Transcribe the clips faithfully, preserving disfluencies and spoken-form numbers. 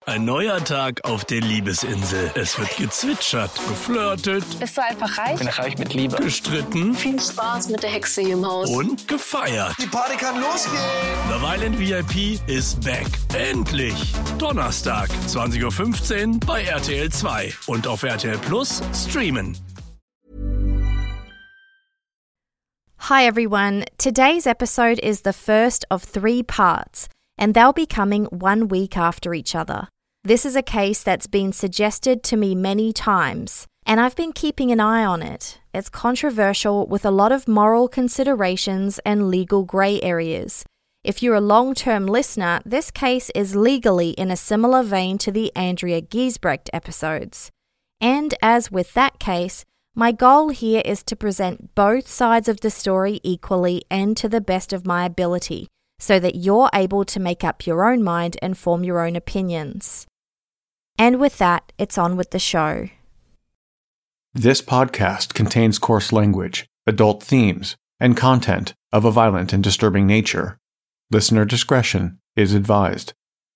Ein neuer Tag auf der Liebesinsel. Es wird gezwitschert, geflirtet. Bist du einfach reich? Bin reich mit Liebe. Gestritten. Viel Spaß mit der Hexe hier im Haus. Und gefeiert. Die Party kann losgehen. Love Island V I P ist back. Endlich. Donnerstag, zwanzig Uhr fünfzehn bei R T L zwei. Und auf R T L Plus streamen. Hi everyone. Today's episode is the first of three parts, and they'll be coming one week after each other. This is a case that's been suggested to me many times, and I've been keeping an eye on it. It's controversial with a lot of moral considerations and legal grey areas. If you're a long-term listener, this case is legally in a similar vein to the Andrea Giesbrecht episodes. And as with that case, my goal here is to present both sides of the story equally and to the best of my ability, so that you're able to make up your own mind and form your own opinions. And with that, it's on with the show. This podcast contains coarse language, adult themes, and content of a violent and disturbing nature. Listener discretion is advised.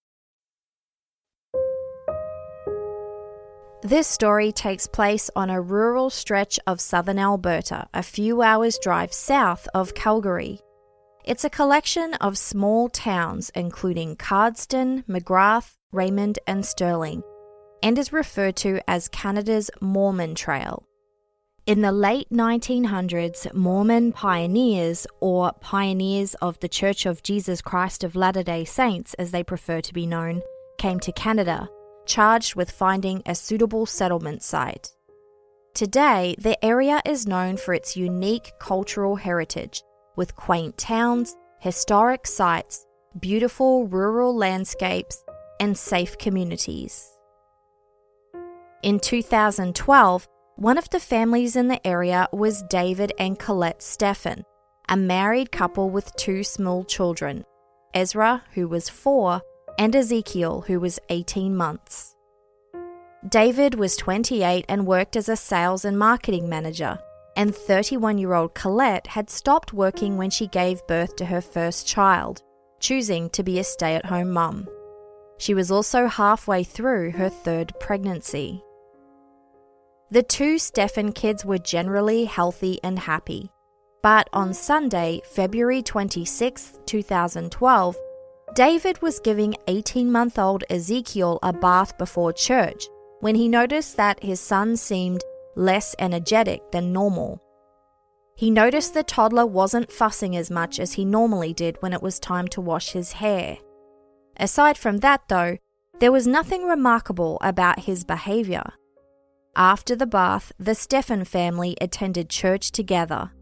This story takes place on a rural stretch of southern Alberta, a few hours' drive south of Calgary. It's a collection of small towns including Cardston, McGrath, Raymond and Sterling, and is referred to as Canada's Mormon Trail. In the late nineteen hundreds, Mormon pioneers, or pioneers of the Church of Jesus Christ of Latter-day Saints as they prefer to be known, came to Canada, charged with finding a suitable settlement site. Today, the area is known for its unique cultural heritage, with quaint towns, historic sites, beautiful rural landscapes, and safe communities. In two thousand twelve, one of the families in the area was David and Colette Stephan, a married couple with two small children, Ezra, who was four, and Ezekiel, who was eighteen months. David was twenty-eight and worked as a sales and marketing manager, and thirty-one-year-old Colette had stopped working when she gave birth to her first child, choosing to be a stay-at-home mum. She was also halfway through her third pregnancy. The two Stephan kids were generally healthy and happy, but on Sunday, February twenty-sixth, twenty twelve, David was giving eighteen-month-old Ezekiel a bath before church when he noticed that his son seemed less energetic than normal. He noticed the toddler wasn't fussing as much as he normally did when it was time to wash his hair. Aside from that, though, there was nothing remarkable about his behaviour. After the bath, the Stephan family attended church together.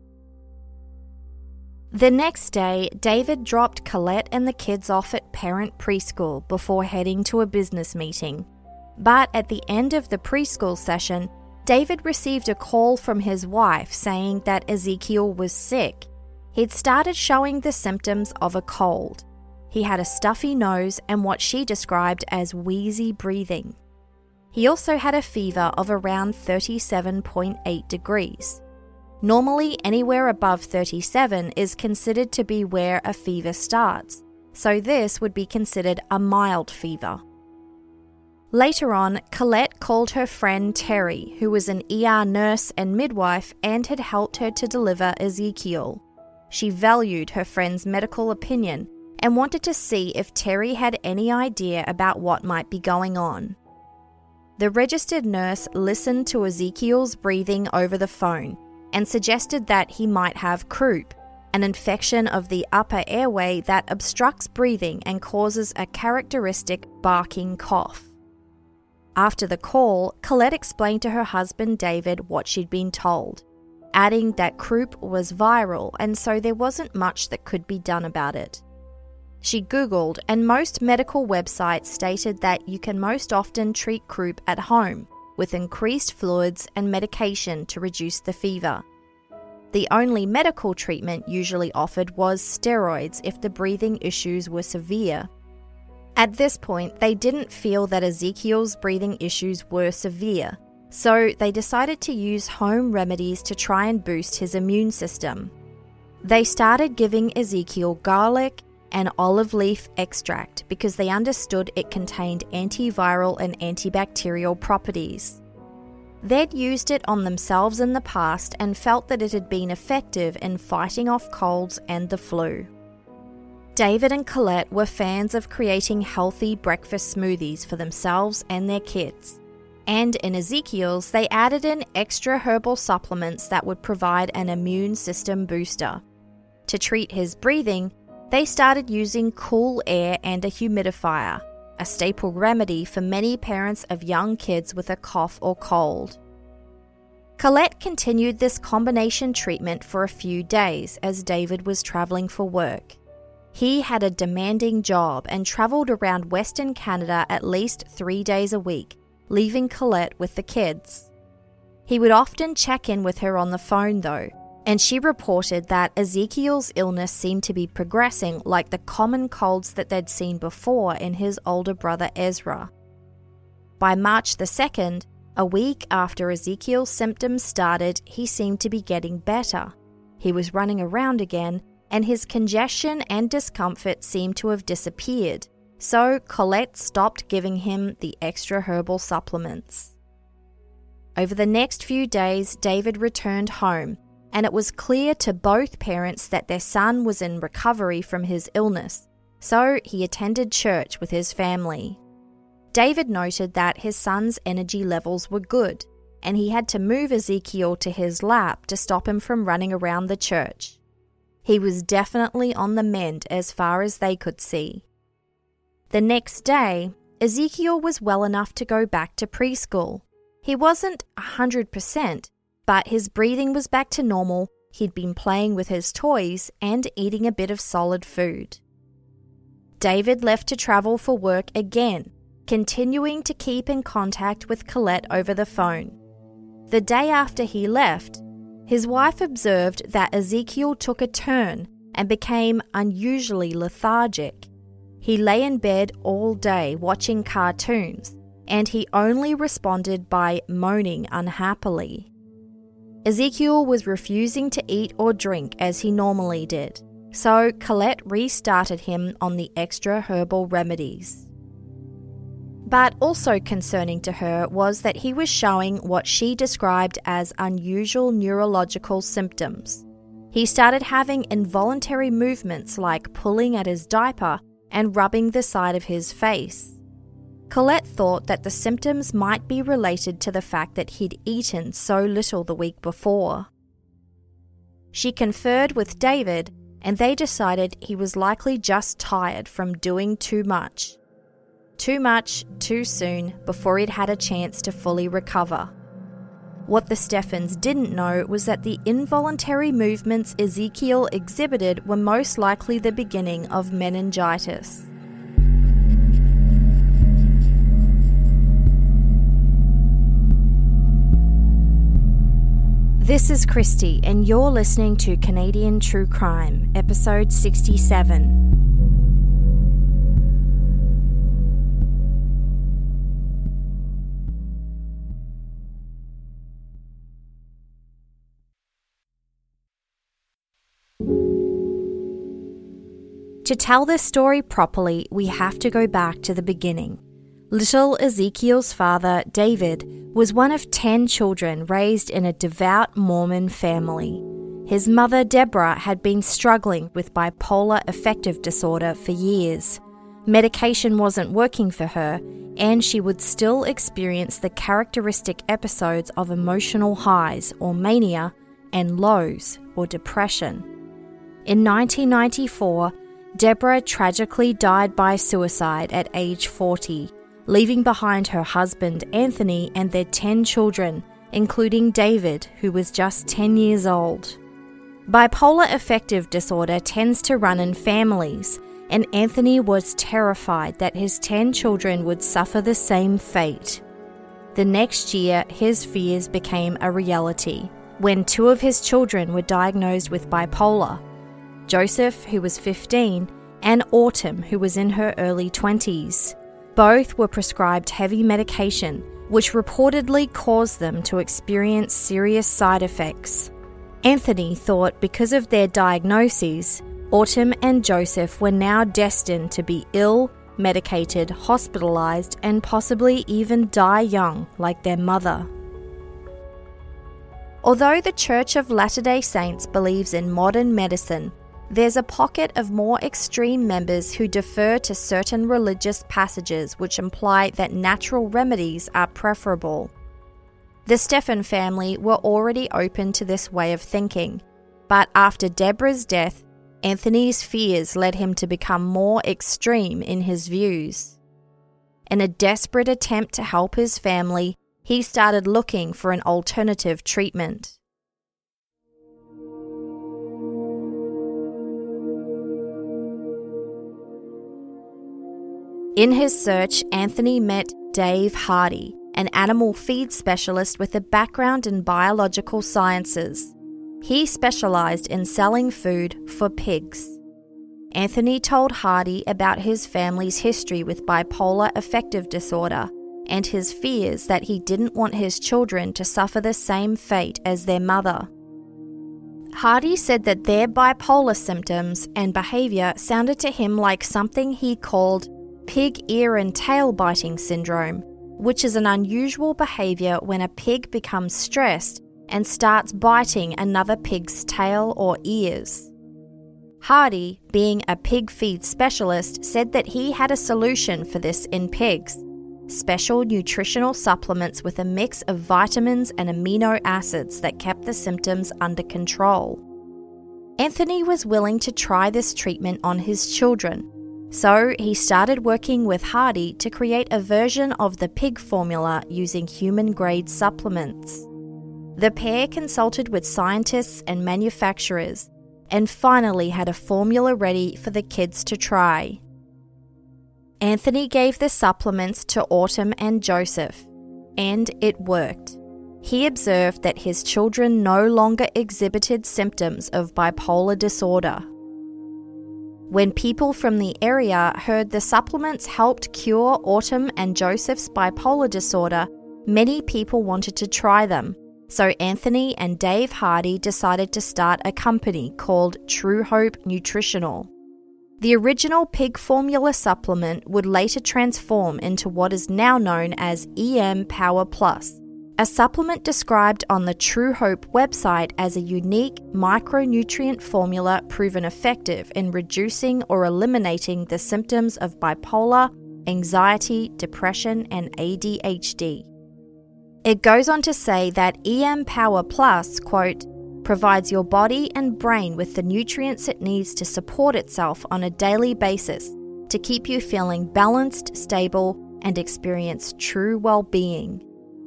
The next day, David dropped Colette and the kids off at parent preschool before heading to a business meeting. But at the end of the preschool session, David received a call from his wife saying that Ezekiel was sick. He'd started showing the symptoms of a cold. He had a stuffy nose and what she described as wheezy breathing. He also had a fever of around thirty-seven point eight degrees. Normally, anywhere above thirty-seven is considered to be where a fever starts, so this would be considered a mild fever. Later on, Colette called her friend Terry, who was an E R nurse and midwife and had helped her to deliver Ezekiel. She valued her friend's medical opinion and wanted to see if Terry had any idea about what might be going on. The registered nurse listened to Ezekiel's breathing over the phone and suggested that he might have croup, an infection of the upper airway that obstructs breathing and causes a characteristic barking cough. After the call, Colette explained to her husband David what she'd been told, adding that croup was viral and so there wasn't much that could be done about it. She Googled, and most medical websites stated that you can most often treat croup at home with increased fluids and medication to reduce the fever. The only medical treatment usually offered was steroids if the breathing issues were severe. At this point, they didn't feel that Ezekiel's breathing issues were severe, so they decided to use home remedies to try and boost his immune system. They started giving Ezekiel garlic, and olive leaf extract because they understood it contained antiviral and antibacterial properties. They'd used it on themselves in the past and felt that it had been effective in fighting off colds and the flu. David and Colette were fans of creating healthy breakfast smoothies for themselves and their kids. And in Ezekiel's, they added in extra herbal supplements that would provide an immune system booster. To treat his breathing, they started using cool air and a humidifier, a staple remedy for many parents of young kids with a cough or cold. Colette continued this combination treatment for a few days as David was travelling for work. He had a demanding job and travelled around Western Canada at least three days a week, leaving Colette with the kids. He would often check in with her on the phone though, and she reported that Ezekiel's illness seemed to be progressing like the common colds that they'd seen before in his older brother Ezra. By March the second, a week after Ezekiel's symptoms started, he seemed to be getting better. He was running around again, and his congestion and discomfort seemed to have disappeared, so Colette stopped giving him the extra herbal supplements. Over the next few days, David returned home, and it was clear to both parents that their son was in recovery from his illness, so he attended church with his family. David noted that his son's energy levels were good, and he had to move Ezekiel to his lap to stop him from running around the church. He was definitely on the mend as far as they could see. The next day, Ezekiel was well enough to go back to preschool. He wasn't one hundred percent, but his breathing was back to normal, he'd been playing with his toys and eating a bit of solid food. David left to travel for work again, continuing to keep in contact with Colette over the phone. The day after he left, his wife observed that Ezekiel took a turn and became unusually lethargic. He lay in bed all day watching cartoons, and he only responded by moaning unhappily. Ezekiel was refusing to eat or drink as he normally did, so Colette restarted him on the extra herbal remedies. But also concerning to her was that he was showing what she described as unusual neurological symptoms. He started having involuntary movements like pulling at his diaper and rubbing the side of his face. Colette thought that the symptoms might be related to the fact that he'd eaten so little the week before. She conferred with David, and they decided he was likely just tired from doing too much. Too much, too soon, before he'd had a chance to fully recover. What the Steffens didn't know was that the involuntary movements Ezekiel exhibited were most likely the beginning of meningitis. This is Christy, and you're listening to Canadian True Crime, episode sixty-seven. To tell this story properly, we have to go back to the beginning. Little Ezekiel's father, David, was one of ten children raised in a devout Mormon family. His mother, Deborah, had been struggling with bipolar affective disorder for years. Medication wasn't working for her, and she would still experience the characteristic episodes of emotional highs or mania and lows or depression. In nineteen ninety-four, Deborah tragically died by suicide at age forty, leaving behind her husband Anthony and their ten children, including David, who was just ten years old. Bipolar affective disorder tends to run in families, and Anthony was terrified that his ten children would suffer the same fate. The next year, his fears became a reality when two of his children were diagnosed with bipolar. Joseph, who was fifteen, and Autumn, who was in her early twenties. Both were prescribed heavy medication, which reportedly caused them to experience serious side effects. Anthony thought because of their diagnoses, Autumn and Joseph were now destined to be ill, medicated, hospitalized, and possibly even die young like their mother. Although the Church of Latter-day Saints believes in modern medicine, there's a pocket of more extreme members who defer to certain religious passages which imply that natural remedies are preferable. The Stephen family were already open to this way of thinking, but after Deborah's death, Anthony's fears led him to become more extreme in his views. In a desperate attempt to help his family, he started looking for an alternative treatment. In his search, Anthony met Dave Hardy, an animal feed specialist with a background in biological sciences. He specialized in selling food for pigs. Anthony told Hardy about his family's history with bipolar affective disorder and his fears that he didn't want his children to suffer the same fate as their mother. Hardy said that their bipolar symptoms and behavior sounded to him like something he called pig ear and tail biting syndrome, which is an unusual behavior when a pig becomes stressed and starts biting another pig's tail or ears. Hardy, being a pig feed specialist, said that he had a solution for this in pigs: special nutritional supplements with a mix of vitamins and amino acids that kept the symptoms under control. Anthony was willing to try this treatment on his children, so he started working with Hardy to create a version of the pig formula using human-grade supplements. The pair consulted with scientists and manufacturers and finally had a formula ready for the kids to try. Anthony gave the supplements to Autumn and Joseph, and it worked. He observed that his children no longer exhibited symptoms of bipolar disorder. When people from the area heard the supplements helped cure Autumn and Joseph's bipolar disorder, many people wanted to try them. So Anthony and Dave Hardy decided to start a company called True Hope Nutritional. The original pig formula supplement would later transform into what is now known as E M Power Plus, a supplement described on the True Hope website as a unique micronutrient formula proven effective in reducing or eliminating the symptoms of bipolar, anxiety, depression, and A D H D. It goes on to say that E M Power Plus, quote, provides your body and brain with the nutrients it needs to support itself on a daily basis to keep you feeling balanced, stable, and experience true well-being.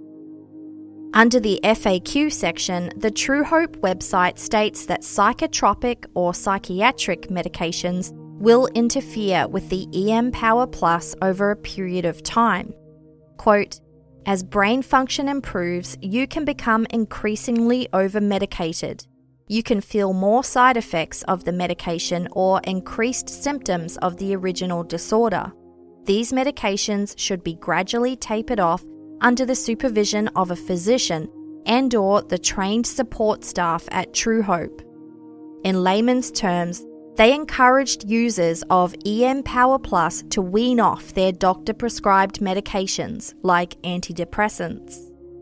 Under the F A Q section, the True Hope website states that psychotropic or psychiatric medications will interfere with the E M Power Plus over a period of time. Quote, as brain function improves, you can become increasingly over-medicated. You can feel more side effects of the medication or increased symptoms of the original disorder. These medications should be gradually tapered off under the supervision of a physician and or the trained support staff at True Hope. In layman's terms, they encouraged users of E M Power Plus to wean off their doctor-prescribed medications like antidepressants.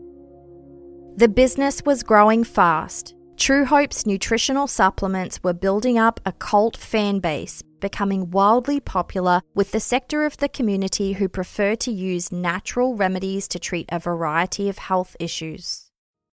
The business was growing fast. True Hope's nutritional supplements were building up a cult fan base, becoming wildly popular with the sector of the community who prefer to use natural remedies to treat a variety of health issues.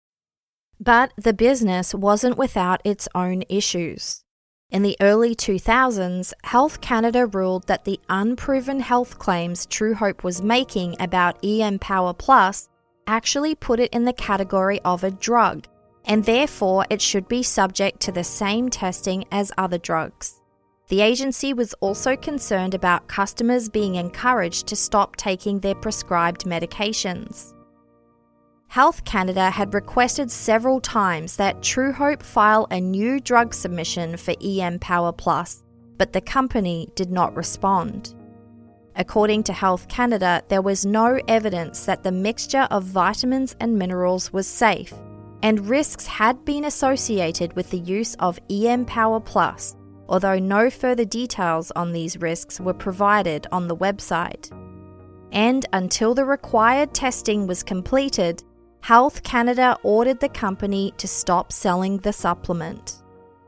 But the business wasn't without its own issues. In the early two thousands, Health Canada ruled that the unproven health claims True Hope was making about E M Power Plus actually put it in the category of a drug, and therefore it should be subject to the same testing as other drugs. The agency was also concerned about customers being encouraged to stop taking their prescribed medications. Health Canada had requested several times that True Hope file a new drug submission for E M Power Plus, but the company did not respond. According to Health Canada, there was no evidence that the mixture of vitamins and minerals was safe, and risks had been associated with the use of E M Power Plus, although no further details on these risks were provided on the website. And until the required testing was completed, Health Canada ordered the company to stop selling the supplement.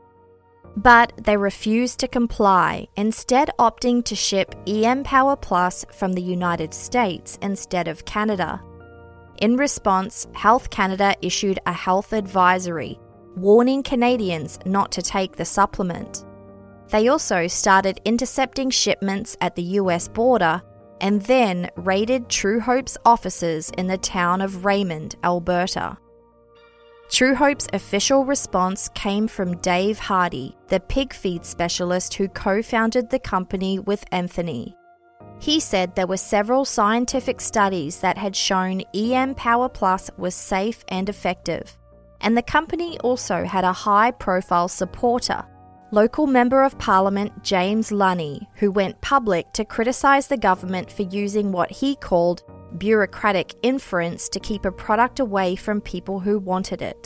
But they refused to comply, instead opting to ship E M Power Plus from the United States instead of Canada. In response, Health Canada issued a health advisory, warning Canadians not to take the supplement. They also started intercepting shipments at the U S border and then raided True Hope's offices in the town of Raymond, Alberta. True Hope's official response came from Dave Hardy, the pig feed specialist who co-founded the company with Anthony. He said there were several scientific studies that had shown E M Power Plus was safe and effective, and the company also had a high-profile supporter, local Member of Parliament James Lunny, who went public to criticise the government for using what he called bureaucratic inference to keep a product away from people who wanted it.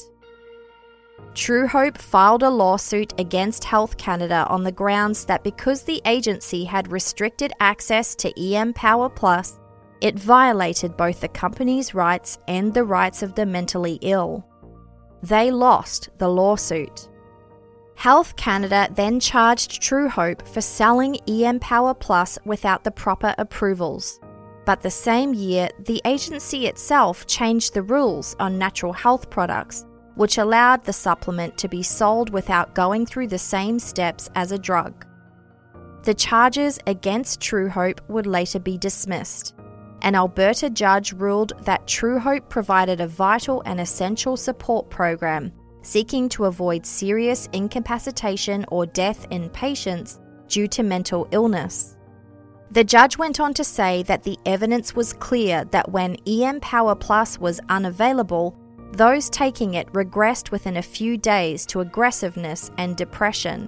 True Hope filed a lawsuit against Health Canada on the grounds that because the agency had restricted access to E M Power Plus, it violated both the company's rights and the rights of the mentally ill. They lost the lawsuit. Health Canada then charged True Hope for selling E M Power Plus without the proper approvals. But the same year, the agency itself changed the rules on natural health products, which allowed the supplement to be sold without going through the same steps as a drug. The charges against True Hope would later be dismissed. An Alberta judge ruled that True Hope provided a vital and essential support program, seeking to avoid serious incapacitation or death in patients due to mental illness. The judge went on to say that the evidence was clear that when E M Power Plus was unavailable, those taking it regressed within a few days to aggressiveness and depression.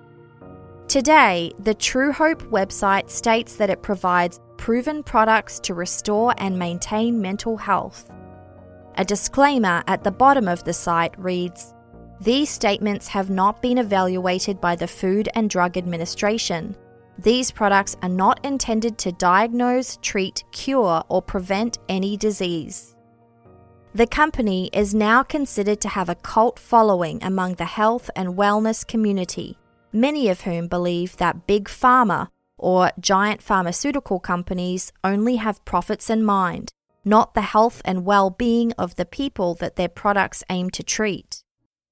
Today, the True Hope website states that it provides proven products to restore and maintain mental health. A disclaimer at the bottom of the site reads, "These statements have not been evaluated by the Food and Drug Administration. These products are not intended to diagnose, treat, cure, or prevent any disease." The company is now considered to have a cult following among the health and wellness community, many of whom believe that big pharma or giant pharmaceutical companies only have profits in mind, not the health and well-being of the people that their products aim to treat.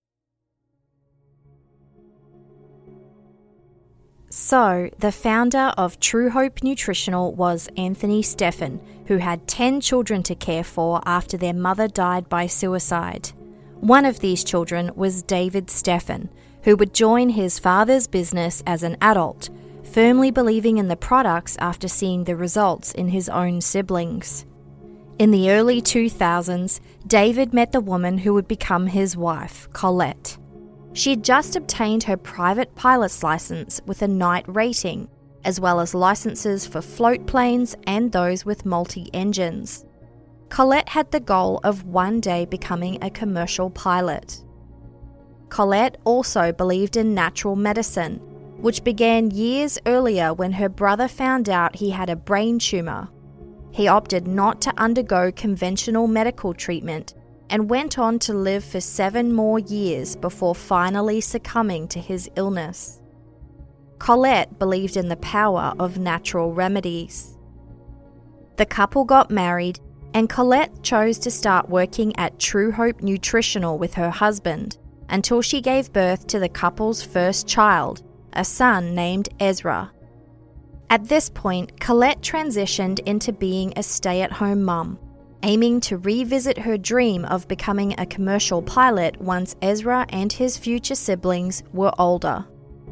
So, the founder of True Hope Nutritional was Anthony Stephan, who had ten children to care for after their mother died by suicide. One of these children was David Stephan, who would join his father's business as an adult, firmly believing in the products after seeing the results in his own siblings. In the early two thousands, David met the woman who would become his wife, Colette. She had just obtained her private pilot's license with a night rating, as well as licenses for float planes and those with multi-engines. Colette had the goal of one day becoming a commercial pilot. Colette also believed in natural medicine, which began years earlier when her brother found out he had a brain tumour. He opted not to undergo conventional medical treatment and went on to live for seven more years before finally succumbing to his illness. Colette believed in the power of natural remedies. The couple got married, and Colette chose to start working at True Hope Nutritional with her husband until she gave birth to the couple's first child, a son named Ezra. At this point, Colette transitioned into being a stay-at-home mum, aiming to revisit her dream of becoming a commercial pilot once Ezra and his future siblings were older.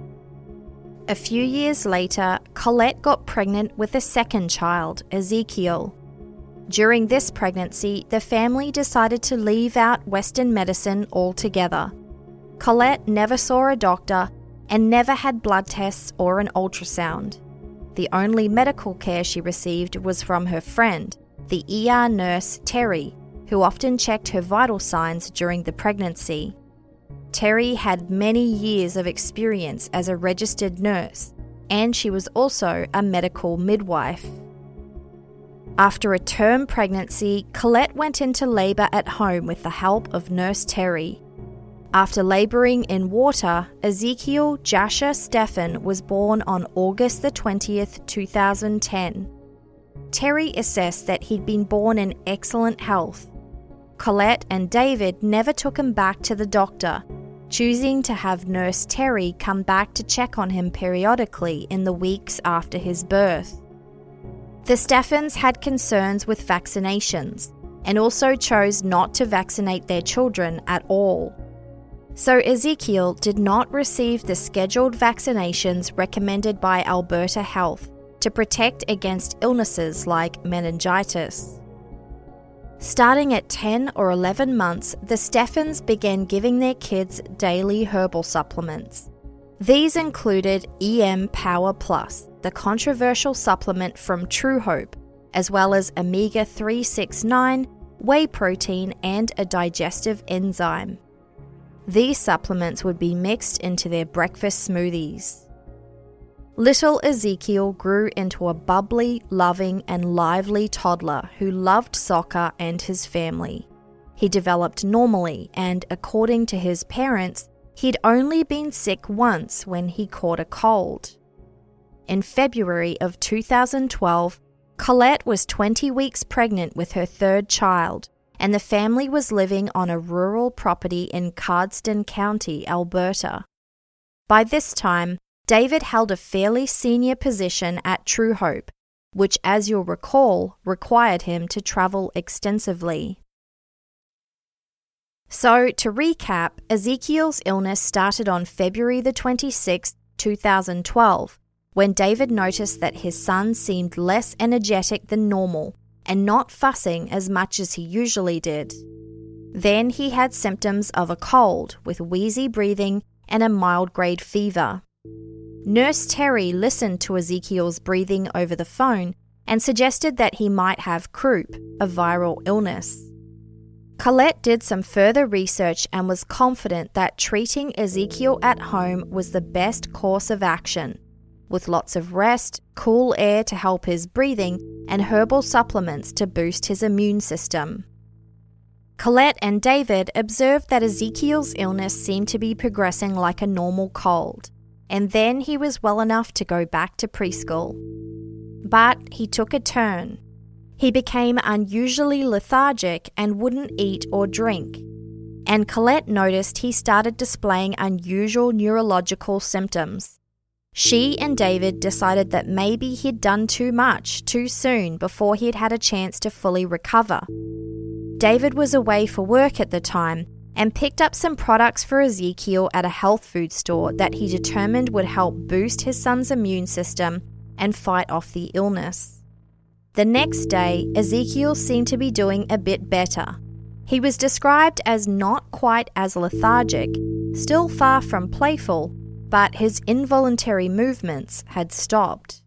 A few years later, Colette got pregnant with a second child, Ezekiel. During this pregnancy, the family decided to leave out Western medicine altogether. Colette never saw a doctor and never had blood tests or an ultrasound. The only medical care she received was from her friend, the E R nurse Terry, who often checked her vital signs during the pregnancy. Terry had many years of experience as a registered nurse, and she was also a medical midwife. After a term pregnancy, Colette went into labour at home with the help of Nurse Terry. After labouring in water, Ezekiel Jasher Stephan was born on August the twentieth, two thousand ten. Terry assessed that he'd been born in excellent health. Colette and David never took him back to the doctor, choosing to have Nurse Terry come back to check on him periodically in the weeks after his birth. The Stephans had concerns with vaccinations and also chose not to vaccinate their children at all. So Ezekiel did not receive the scheduled vaccinations recommended by Alberta Health to protect against illnesses like meningitis. Starting at ten or eleven months, the Stephans began giving their kids daily herbal supplements. These included E M Power Plus, the controversial supplement from True Hope, as well as omega three sixty-nine, whey protein, and a digestive enzyme. These supplements would be mixed into their breakfast smoothies. Little Ezekiel grew into a bubbly, loving, and lively toddler who loved soccer and his family. He developed normally, and according to his parents, he'd only been sick once when he caught a cold. In February of two thousand twelve, Colette was twenty weeks pregnant with her third child, and the family was living on a rural property in Cardston County, Alberta. By this time, David held a fairly senior position at True Hope, which, as you'll recall, required him to travel extensively. So, to recap, Ezekiel's illness started on February the twenty-sixth, two thousand twelve, when David noticed that his son seemed less energetic than normal and not fussing as much as he usually did. Then he had symptoms of a cold with wheezy breathing and a mild-grade fever. Nurse Terry listened to Ezekiel's breathing over the phone and suggested that he might have croup, a viral illness. Colette did some further research and was confident that treating Ezekiel at home was the best course of action, with lots of rest, cool air to help his breathing, and herbal supplements to boost his immune system. Colette and David observed that Ezekiel's illness seemed to be progressing like a normal cold, and then he was well enough to go back to preschool. But he took a turn. He became unusually lethargic and wouldn't eat or drink. And Colette noticed he started displaying unusual neurological symptoms. She and David decided that maybe he'd done too much too soon before he'd had a chance to fully recover. David was away for work at the time and picked up some products for Ezekiel at a health food store that he determined would help boost his son's immune system and fight off the illness. The next day, Ezekiel seemed to be doing a bit better. He was described as not quite as lethargic, still far from playful, but his involuntary movements had stopped.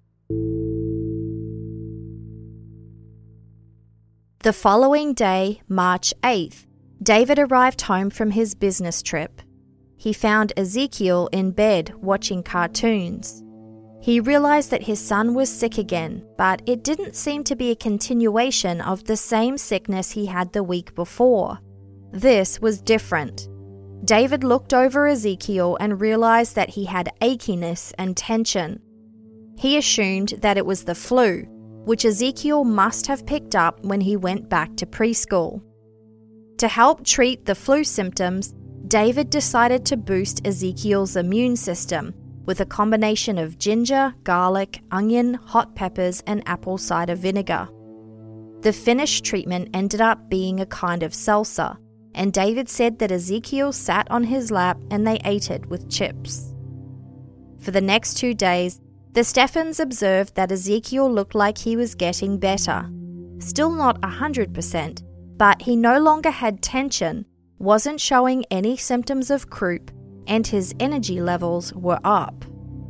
The following day, March eighth, David arrived home from his business trip. He found Ezekiel in bed watching cartoons. He realized that his son was sick again, but it didn't seem to be a continuation of the same sickness he had the week before. This was different. David looked over Ezekiel and realized that he had achiness and tension. He assumed that it was the flu, which Ezekiel must have picked up when he went back to preschool. To help treat the flu symptoms, David decided to boost Ezekiel's immune system with a combination of ginger, garlic, onion, hot peppers, and apple cider vinegar. The finished treatment ended up being a kind of salsa, and David said that Ezekiel sat on his lap and they ate it with chips. For the next two days, the Stephans observed that Ezekiel looked like he was getting better. Still not one hundred percent, but he no longer had tension, wasn't showing any symptoms of croup, and his energy levels were up.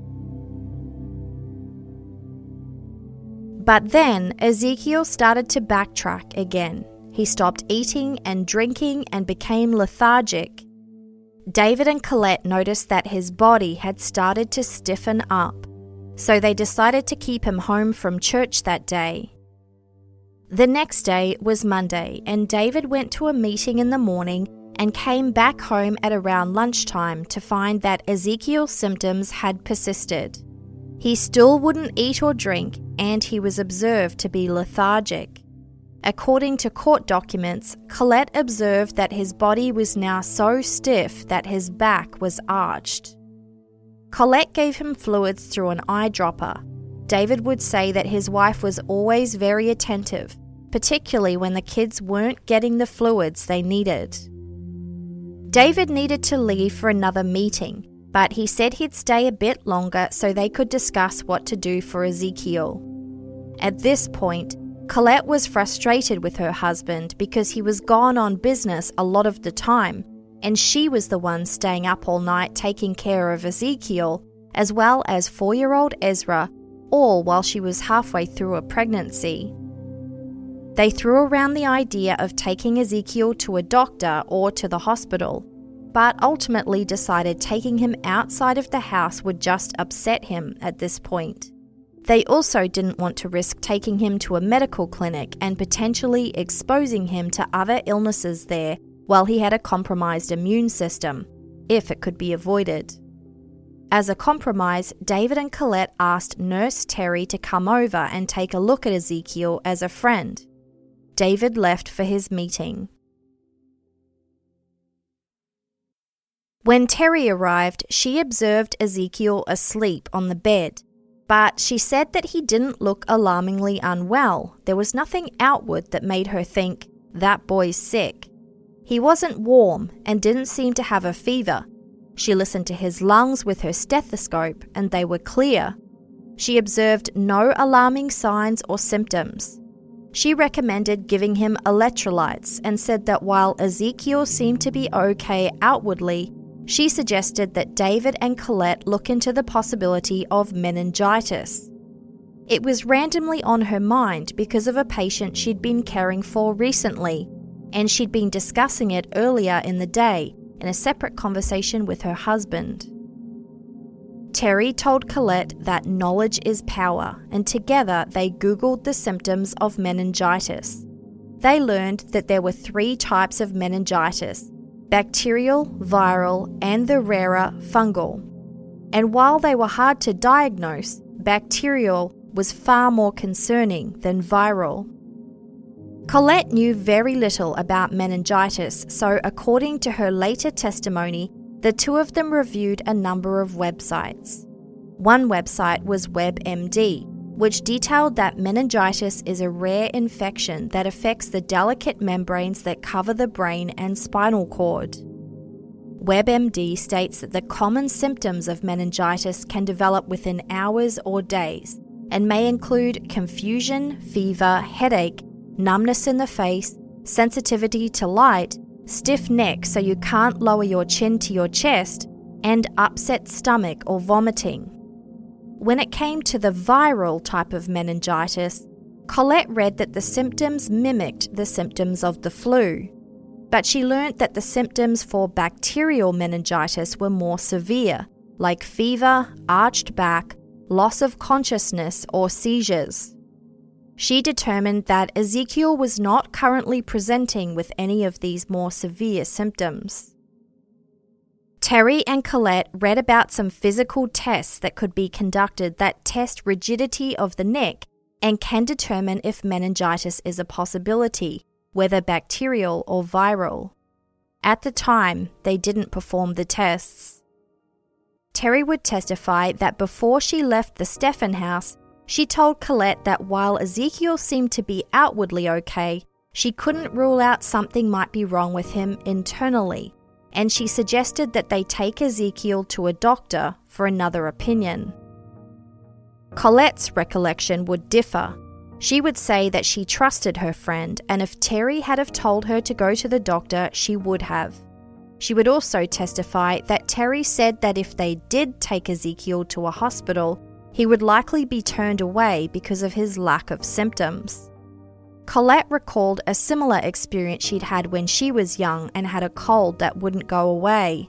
But then Ezekiel started to backtrack again. He stopped eating and drinking and became lethargic. David and Colette noticed that his body had started to stiffen up, so they decided to keep him home from church that day. The next day was Monday, and David went to a meeting in the morning and came back home at around lunchtime to find that Ezekiel's symptoms had persisted. He still wouldn't eat or drink, and he was observed to be lethargic. According to court documents, Colette observed that his body was now so stiff that his back was arched. Colette gave him fluids through an eyedropper. David would say that his wife was always very attentive, particularly when the kids weren't getting the fluids they needed. David needed to leave for another meeting, but he said he'd stay a bit longer so they could discuss what to do for Ezekiel. At this point, Colette was frustrated with her husband because he was gone on business a lot of the time, and she was the one staying up all night taking care of Ezekiel, as well as four-year-old Ezra, all while she was halfway through a pregnancy. They threw around the idea of taking Ezekiel to a doctor or to the hospital, but ultimately decided taking him outside of the house would just upset him at this point. They also didn't want to risk taking him to a medical clinic and potentially exposing him to other illnesses there while he had a compromised immune system, if it could be avoided. As a compromise, David and Colette asked Nurse Terry to come over and take a look at Ezekiel as a friend. David left for his meeting. When Terry arrived, she observed Ezekiel asleep on the bed, but she said that he didn't look alarmingly unwell. There was nothing outward that made her think, that boy's sick. He wasn't warm and didn't seem to have a fever. She listened to his lungs with her stethoscope and they were clear. She observed no alarming signs or symptoms. She recommended giving him electrolytes and said that while Ezekiel seemed to be okay outwardly, she suggested that David and Colette look into the possibility of meningitis. It was randomly on her mind because of a patient she'd been caring for recently, and she'd been discussing it earlier in the day in a separate conversation with her husband. Terry told Colette that knowledge is power, and together they Googled the symptoms of meningitis. They learned that there were three types of meningitis: bacterial, viral, and the rarer fungal. And while they were hard to diagnose, bacterial was far more concerning than viral. Colette knew very little about meningitis, so according to her later testimony, the two of them reviewed a number of websites. One website was WebMD, which detailed that meningitis is a rare infection that affects the delicate membranes that cover the brain and spinal cord. WebMD states that the common symptoms of meningitis can develop within hours or days and may include confusion, fever, headache, numbness in the face, sensitivity to light, stiff neck so you can't lower your chin to your chest, and upset stomach or vomiting. When it came to the viral type of meningitis, Colette read that the symptoms mimicked the symptoms of the flu, but she learnt that the symptoms for bacterial meningitis were more severe, like fever, arched back, loss of consciousness, or seizures. She determined that Ezekiel was not currently presenting with any of these more severe symptoms. Terry and Colette read about some physical tests that could be conducted that test rigidity of the neck and can determine if meningitis is a possibility, whether bacterial or viral. At the time, they didn't perform the tests. Terry would testify that before she left the Stephan house, she told Colette that while Ezekiel seemed to be outwardly okay, she couldn't rule out something might be wrong with him internally, and she suggested that they take Ezekiel to a doctor for another opinion. Colette's recollection would differ. She would say that she trusted her friend, and if Terry had have told her to go to the doctor, she would have. She would also testify that Terry said that if they did take Ezekiel to a hospital, he would likely be turned away because of his lack of symptoms. Colette recalled a similar experience she'd had when she was young and had a cold that wouldn't go away.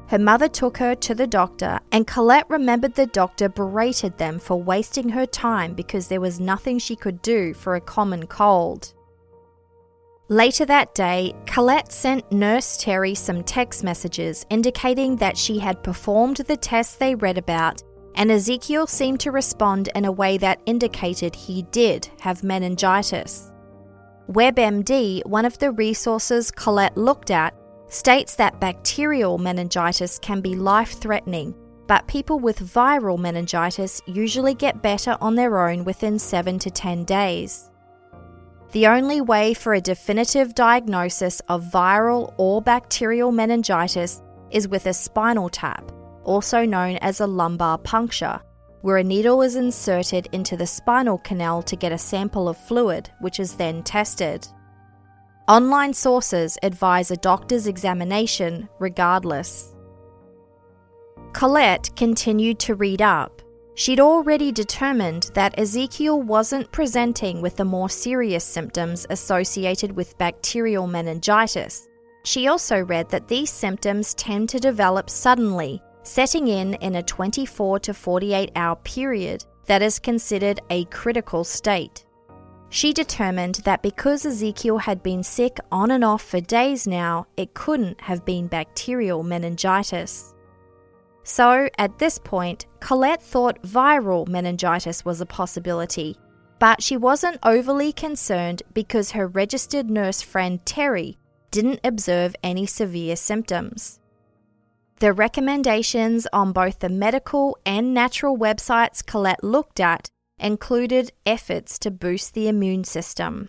Her mother took her to the doctor, and Colette remembered the doctor berated them for wasting her time because there was nothing she could do for a common cold. Later that day, Colette sent Nurse Terry some text messages indicating that she had performed the tests they read about, and Ezekiel seemed to respond in a way that indicated he did have meningitis. WebMD, one of the resources Colette looked at, states that bacterial meningitis can be life-threatening, but people with viral meningitis usually get better on their own within seven to ten days. The only way for a definitive diagnosis of viral or bacterial meningitis is with a spinal tap, also known as a lumbar puncture, where a needle is inserted into the spinal canal to get a sample of fluid, which is then tested. Online sources advise a doctor's examination regardless. Colette continued to read up. She'd already determined that Ezekiel wasn't presenting with the more serious symptoms associated with bacterial meningitis. She also read that these symptoms tend to develop suddenly, setting in in a twenty-four to forty-eight hour period that is considered a critical state. She determined that because Ezekiel had been sick on and off for days now, it couldn't have been bacterial meningitis. So, at this point, Colette thought viral meningitis was a possibility, but she wasn't overly concerned because her registered nurse friend Terry didn't observe any severe symptoms. The recommendations on both the medical and natural websites Colette looked at included efforts to boost the immune system.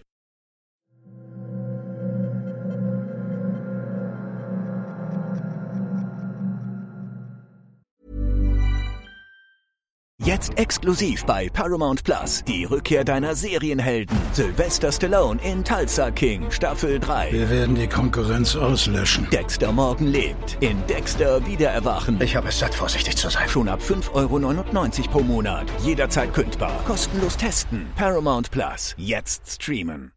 Jetzt exklusiv bei Paramount Plus. Die Rückkehr deiner Serienhelden. Sylvester Stallone in Tulsa King, Staffel drei. Wir werden die Konkurrenz auslöschen. Dexter Morgan lebt. In Dexter Wiedererwachen. Ich habe es satt, vorsichtig zu sein. Schon ab fünf Euro neunundneunzig pro Monat. Jederzeit kündbar. Kostenlos testen. Paramount Plus. Jetzt streamen.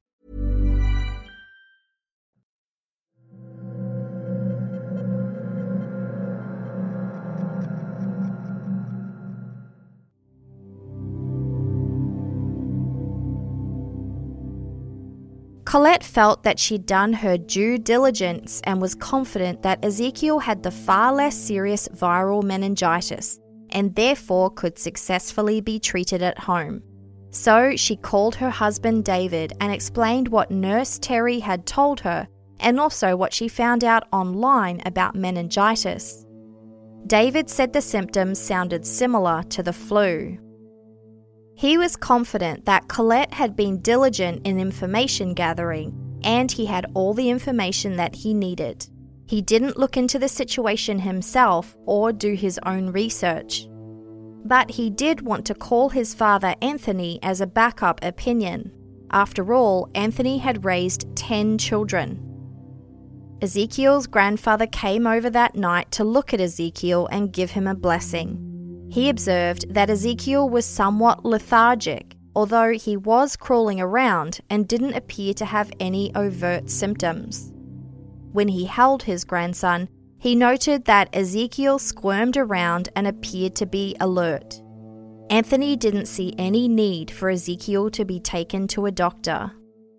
Colette felt that she'd done her due diligence and was confident that Ezekiel had the far less serious viral meningitis and therefore could successfully be treated at home. So she called her husband David and explained what Nurse Terry had told her and also what she found out online about meningitis. David said the symptoms sounded similar to the flu. He was confident that Colette had been diligent in information gathering, and he had all the information that he needed. He didn't look into the situation himself or do his own research. But he did want to call his father Anthony as a backup opinion. After all, Anthony had raised ten children. Ezekiel's grandfather came over that night to look at Ezekiel and give him a blessing. He observed that Ezekiel was somewhat lethargic, although he was crawling around and didn't appear to have any overt symptoms. When he held his grandson, he noted that Ezekiel squirmed around and appeared to be alert. Anthony didn't see any need for Ezekiel to be taken to a doctor.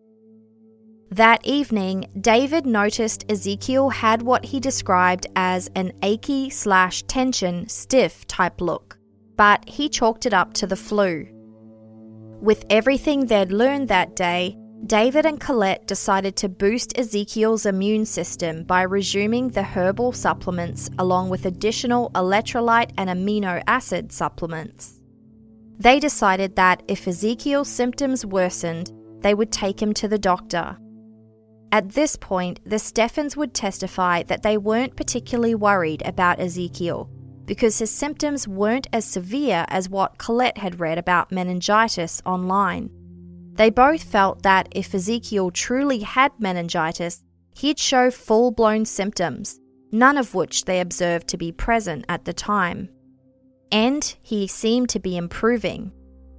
That evening, David noticed Ezekiel had what he described as an achy slash tension stiff type look, but he chalked it up to the flu. With everything they'd learned that day, David and Colette decided to boost Ezekiel's immune system by resuming the herbal supplements along with additional electrolyte and amino acid supplements. They decided that if Ezekiel's symptoms worsened, they would take him to the doctor. At this point, the Steffens would testify that they weren't particularly worried about Ezekiel because his symptoms weren't as severe as what Colette had read about meningitis online. They both felt that if Ezekiel truly had meningitis, he'd show full-blown symptoms, none of which they observed to be present at the time. And he seemed to be improving.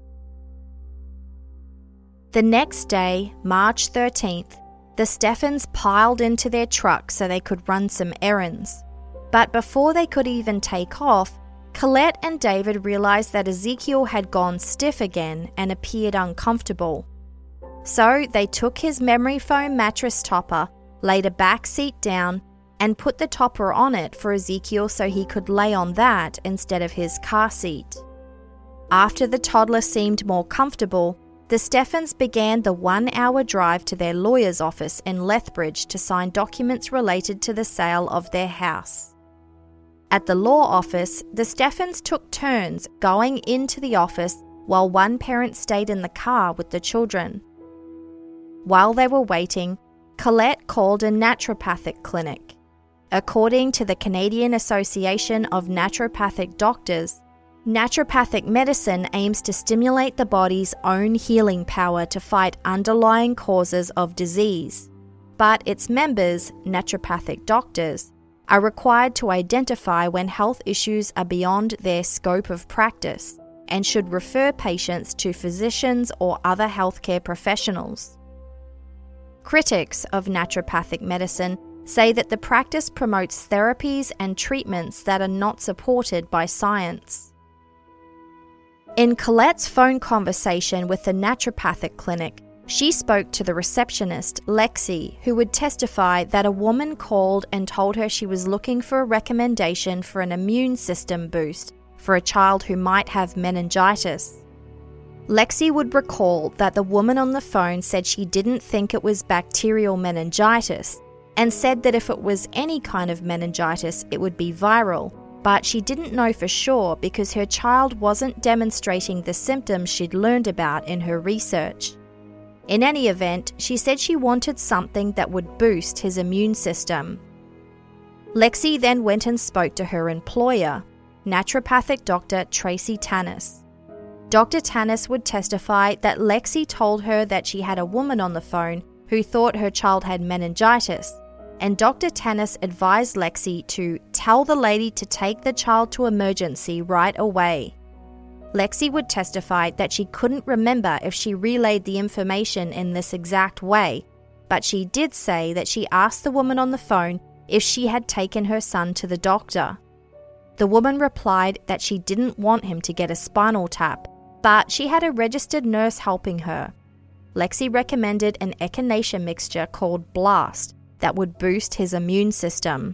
The next day, March thirteenth, the Steffens piled into their truck so they could run some errands. But before they could even take off, Colette and David realized that Ezekiel had gone stiff again and appeared uncomfortable. So they took his memory foam mattress topper, laid a back seat down, and put the topper on it for Ezekiel so he could lay on that instead of his car seat. After the toddler seemed more comfortable, the Steffens began the one-hour drive to their lawyer's office in Lethbridge to sign documents related to the sale of their house. At the law office, the Steffens took turns going into the office while one parent stayed in the car with the children. While they were waiting, Colette called a naturopathic clinic. According to the Canadian Association of Naturopathic Doctors, naturopathic medicine aims to stimulate the body's own healing power to fight underlying causes of disease. But its members, naturopathic doctors, are required to identify when health issues are beyond their scope of practice and should refer patients to physicians or other healthcare professionals. Critics of naturopathic medicine say that the practice promotes therapies and treatments that are not supported by science. In Colette's phone conversation with the naturopathic clinic, she spoke to the receptionist, Lexi, who would testify that a woman called and told her she was looking for a recommendation for an immune system boost for a child who might have meningitis. Lexi would recall that the woman on the phone said she didn't think it was bacterial meningitis and said that if it was any kind of meningitis, it would be viral, but she didn't know for sure because her child wasn't demonstrating the symptoms she'd learned about in her research. In any event, she said she wanted something that would boost his immune system. Lexi then went and spoke to her employer, naturopathic doctor Tracy Tannis. Doctor Tannis would testify that Lexi told her that she had a woman on the phone who thought her child had meningitis, and Doctor Tannis advised Lexi to tell the lady to take the child to emergency right away. Lexi would testify that she couldn't remember if she relayed the information in this exact way, but she did say that she asked the woman on the phone if she had taken her son to the doctor. The woman replied that she didn't want him to get a spinal tap, but she had a registered nurse helping her. Lexi recommended an echinacea mixture called Blast that would boost his immune system.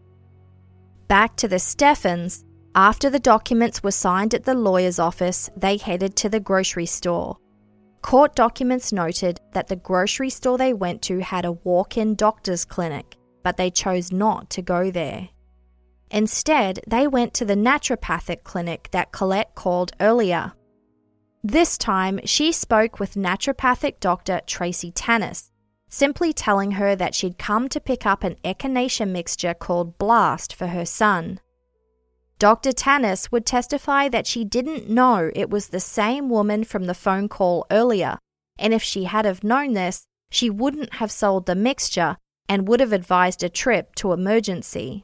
Back to the Steffens. After the documents were signed at the lawyer's office, they headed to the grocery store. Court documents noted that the grocery store they went to had a walk-in doctor's clinic, but they chose not to go there. Instead, they went to the naturopathic clinic that Colette called earlier. This time, she spoke with naturopathic doctor Tracy Tannis, simply telling her that she'd come to pick up an echinacea mixture called Blast for her son. Doctor Tannis would testify that she didn't know it was the same woman from the phone call earlier, and if she had have known this, she wouldn't have sold the mixture and would have advised a trip to emergency.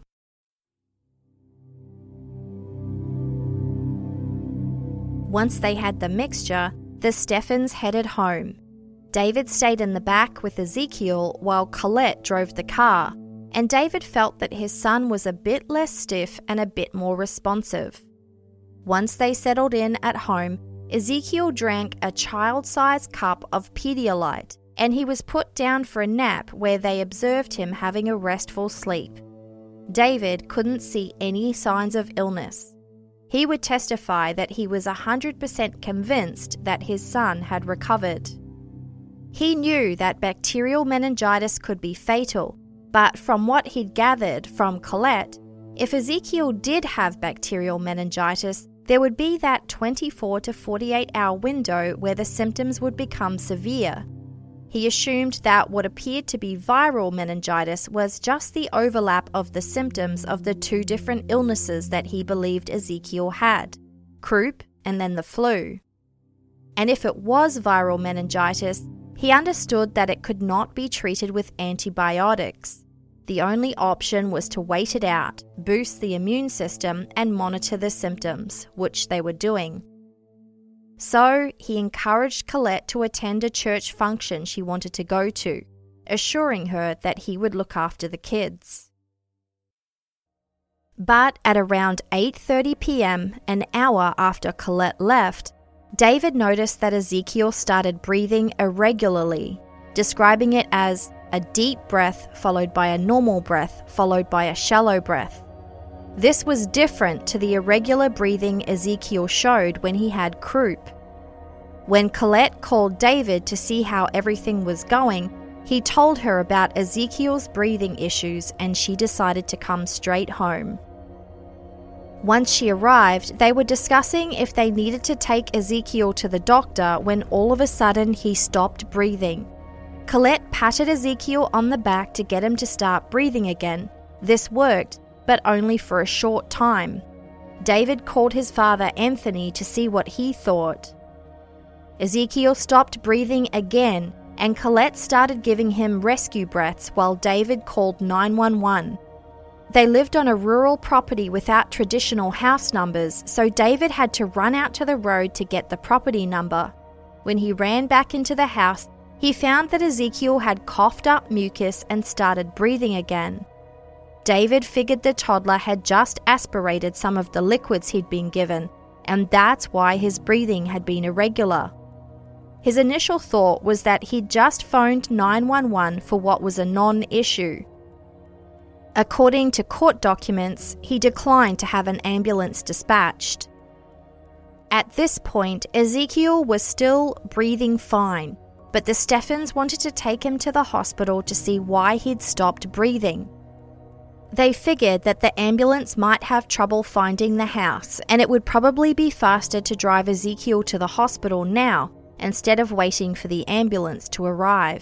Once they had the mixture, the Steffens headed home. David stayed in the back with Ezekiel while Colette drove the car, and David felt that his son was a bit less stiff and a bit more responsive. Once they settled in at home, Ezekiel drank a child-sized cup of Pedialyte, and he was put down for a nap where they observed him having a restful sleep. David couldn't see any signs of illness. He would testify that he was one hundred percent convinced that his son had recovered. He knew that bacterial meningitis could be fatal, but from what he'd gathered from Colette, if Ezekiel did have bacterial meningitis, there would be that twenty-four to forty-eight hour window where the symptoms would become severe. He assumed that what appeared to be viral meningitis was just the overlap of the symptoms of the two different illnesses that he believed Ezekiel had, croup and then the flu. And if it was viral meningitis, he understood that it could not be treated with antibiotics. The only option was to wait it out, boost the immune system, and monitor the symptoms, which they were doing. So, he encouraged Colette to attend a church function she wanted to go to, assuring her that he would look after the kids. But at around eight thirty p.m., an hour after Colette left, David noticed that Ezekiel started breathing irregularly, describing it as a deep breath followed by a normal breath followed by a shallow breath. This was different to the irregular breathing Ezekiel showed when he had croup. When Colette called David to see how everything was going, he told her about Ezekiel's breathing issues and she decided to come straight home. Once she arrived, they were discussing if they needed to take Ezekiel to the doctor when all of a sudden he stopped breathing. Colette patted Ezekiel on the back to get him to start breathing again. This worked, but only for a short time. David called his father Anthony to see what he thought. Ezekiel stopped breathing again, and Colette started giving him rescue breaths while David called nine one one. They lived on a rural property without traditional house numbers, so David had to run out to the road to get the property number. When he ran back into the house, he found that Ezekiel had coughed up mucus and started breathing again. David figured the toddler had just aspirated some of the liquids he'd been given, and that's why his breathing had been irregular. His initial thought was that he'd just phoned nine one one for what was a non-issue. According to court documents, he declined to have an ambulance dispatched. At this point, Ezekiel was still breathing fine, but the Steffens wanted to take him to the hospital to see why he'd stopped breathing. They figured that the ambulance might have trouble finding the house, and it would probably be faster to drive Ezekiel to the hospital now, instead of waiting for the ambulance to arrive.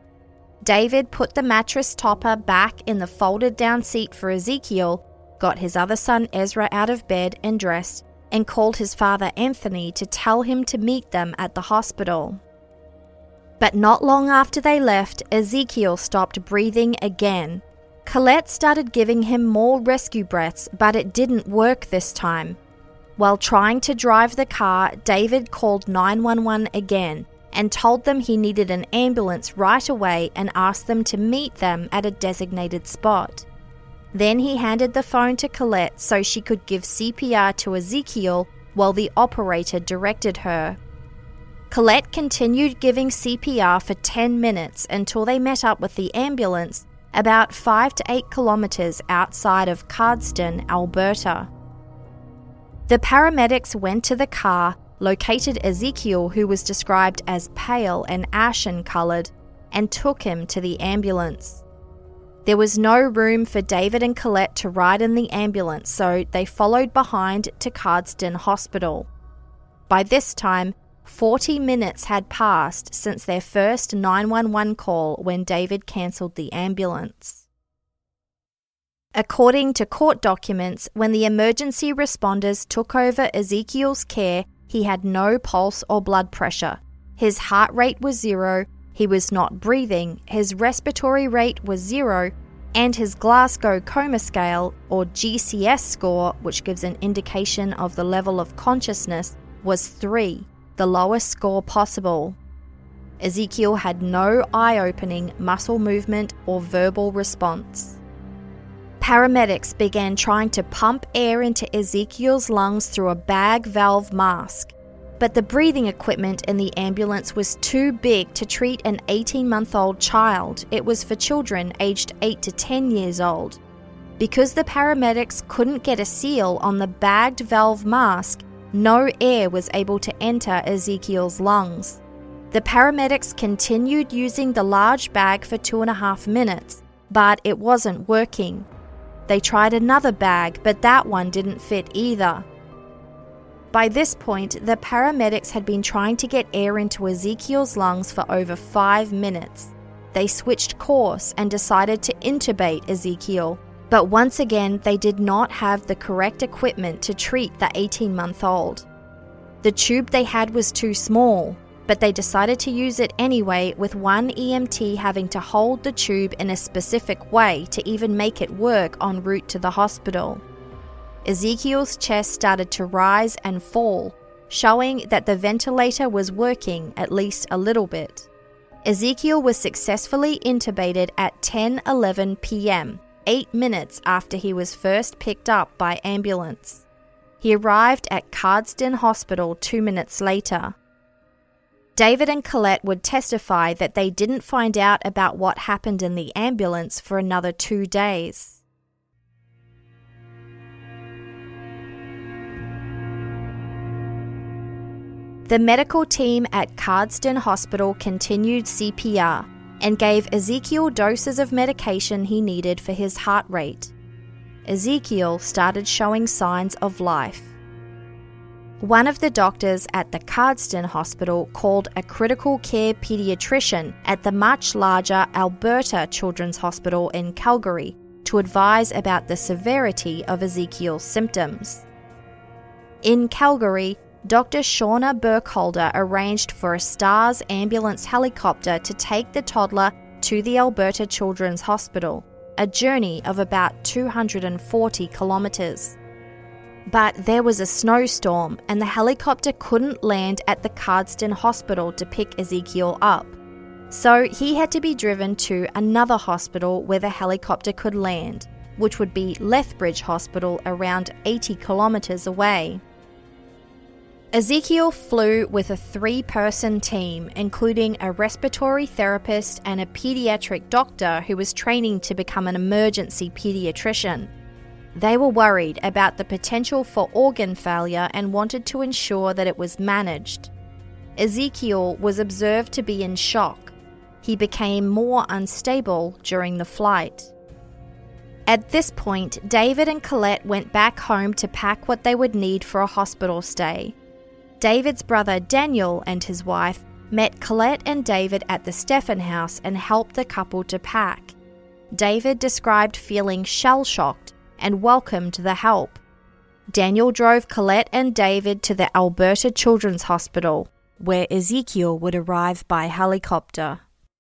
David put the mattress topper back in the folded-down seat for Ezekiel, got his other son Ezra out of bed and dressed, and called his father Anthony to tell him to meet them at the hospital. But not long after they left, Ezekiel stopped breathing again. Colette started giving him more rescue breaths, but it didn't work this time. While trying to drive the car, David called nine one one again and told them he needed an ambulance right away and asked them to meet them at a designated spot. Then he handed the phone to Colette so she could give C P R to Ezekiel while the operator directed her. Colette continued giving C P R for ten minutes until they met up with the ambulance about five to eight kilometres outside of Cardston, Alberta. The paramedics went to the car, located Ezekiel, who was described as pale and ashen-coloured, and took him to the ambulance. There was no room for David and Colette to ride in the ambulance, so they followed behind to Cardston Hospital. By this time, forty minutes had passed since their first nine one one call when David cancelled the ambulance. According to court documents, when the emergency responders took over Ezekiel's care, he had no pulse or blood pressure. His heart rate was zero, he was not breathing, his respiratory rate was zero, and his Glasgow Coma Scale, or G C S score, which gives an indication of the level of consciousness, was three, the lowest score possible. Ezekiel had no eye-opening, muscle movement, or verbal response. Paramedics began trying to pump air into Ezekiel's lungs through a bag valve mask, but the breathing equipment in the ambulance was too big to treat an eighteen-month-old child. It was for children aged eight to ten years old. Because the paramedics couldn't get a seal on the bagged valve mask, no air was able to enter Ezekiel's lungs. The paramedics continued using the large bag for two and a half minutes, but it wasn't working. They tried another bag, but that one didn't fit either. By this point, the paramedics had been trying to get air into Ezekiel's lungs for over five minutes. They switched course and decided to intubate Ezekiel, but once again, they did not have the correct equipment to treat the eighteen-month-old. The tube they had was too small, but they decided to use it anyway, with one E M T having to hold the tube in a specific way to even make it work en route to the hospital. Ezekiel's chest started to rise and fall, showing that the ventilator was working at least a little bit. Ezekiel was successfully intubated at ten eleven p.m. eight minutes after he was first picked up by ambulance. He arrived at Cardston Hospital two minutes later. David and Colette would testify that they didn't find out about what happened in the ambulance for another two days. The medical team at Cardston Hospital continued C P R and gave Ezekiel doses of medication he needed for his heart rate. Ezekiel started showing signs of life. One of the doctors at the Cardston Hospital called a critical care pediatrician at the much larger Alberta Children's Hospital in Calgary to advise about the severity of Ezekiel's symptoms. In Calgary, Doctor Shauna Burkholder arranged for a STARS ambulance helicopter to take the toddler to the Alberta Children's Hospital, a journey of about two hundred forty kilometres. But there was a snowstorm and the helicopter couldn't land at the Cardston Hospital to pick Ezekiel up. So he had to be driven to another hospital where the helicopter could land, which would be Lethbridge Hospital around eighty kilometres away. Ezekiel flew with a three-person team, including a respiratory therapist and a pediatric doctor who was training to become an emergency pediatrician. They were worried about the potential for organ failure and wanted to ensure that it was managed. Ezekiel was observed to be in shock. He became more unstable during the flight. At this point, David and Colette went back home to pack what they would need for a hospital stay. David's brother Daniel and his wife met Colette and David at the Stephan house and helped the couple to pack. David described feeling shell-shocked and welcomed the help. Daniel drove Colette and David to the Alberta Children's Hospital, where Ezekiel would arrive by helicopter.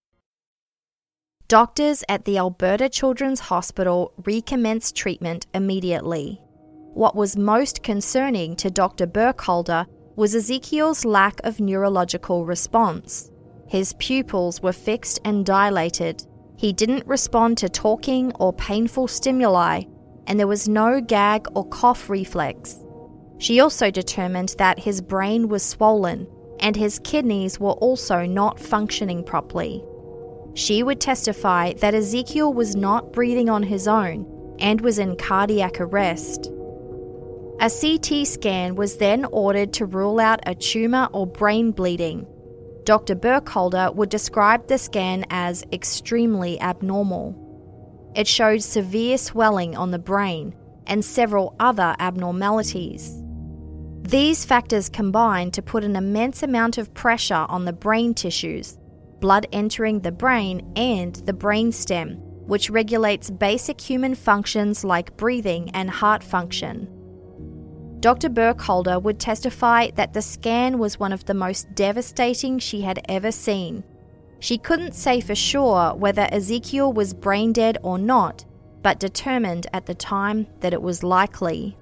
Doctors at the Alberta Children's Hospital recommenced treatment immediately. What was most concerning to Doctor Burkholder was Ezekiel's lack of neurological response. His pupils were fixed and dilated. He didn't respond to talking or painful stimuli, and there was no gag or cough reflex. She also determined that his brain was swollen and his kidneys were also not functioning properly. She would testify that Ezekiel was not breathing on his own and was in cardiac arrest. A C T scan was then ordered to rule out a tumour or brain bleeding. Doctor Burkholder would describe the scan as extremely abnormal. It showed severe swelling on the brain and several other abnormalities. These factors combined to put an immense amount of pressure on the brain tissues, blood entering the brain and the brainstem, which regulates basic human functions like breathing and heart function. Doctor Burkholder would testify that the scan was one of the most devastating she had ever seen. She couldn't say for sure whether Ezekiel was brain dead or not, but determined at the time that it was likely.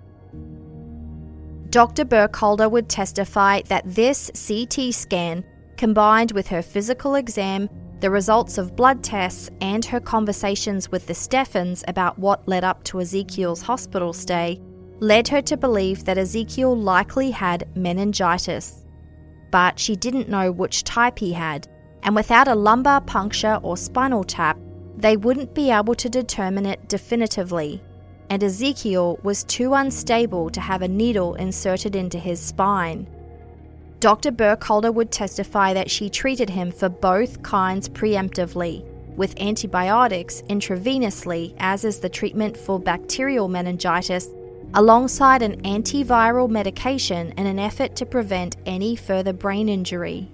Doctor Burkholder would testify that this C T scan, combined with her physical exam, the results of blood tests, and her conversations with the Stephans about what led up to Ezekiel's hospital stay, led her to believe that Ezekiel likely had meningitis. But she didn't know which type he had, and without a lumbar puncture or spinal tap, they wouldn't be able to determine it definitively, and Ezekiel was too unstable to have a needle inserted into his spine. Doctor Burkholder would testify that she treated him for both kinds preemptively, with antibiotics intravenously, as is the treatment for bacterial meningitis, alongside an antiviral medication in an effort to prevent any further brain injury.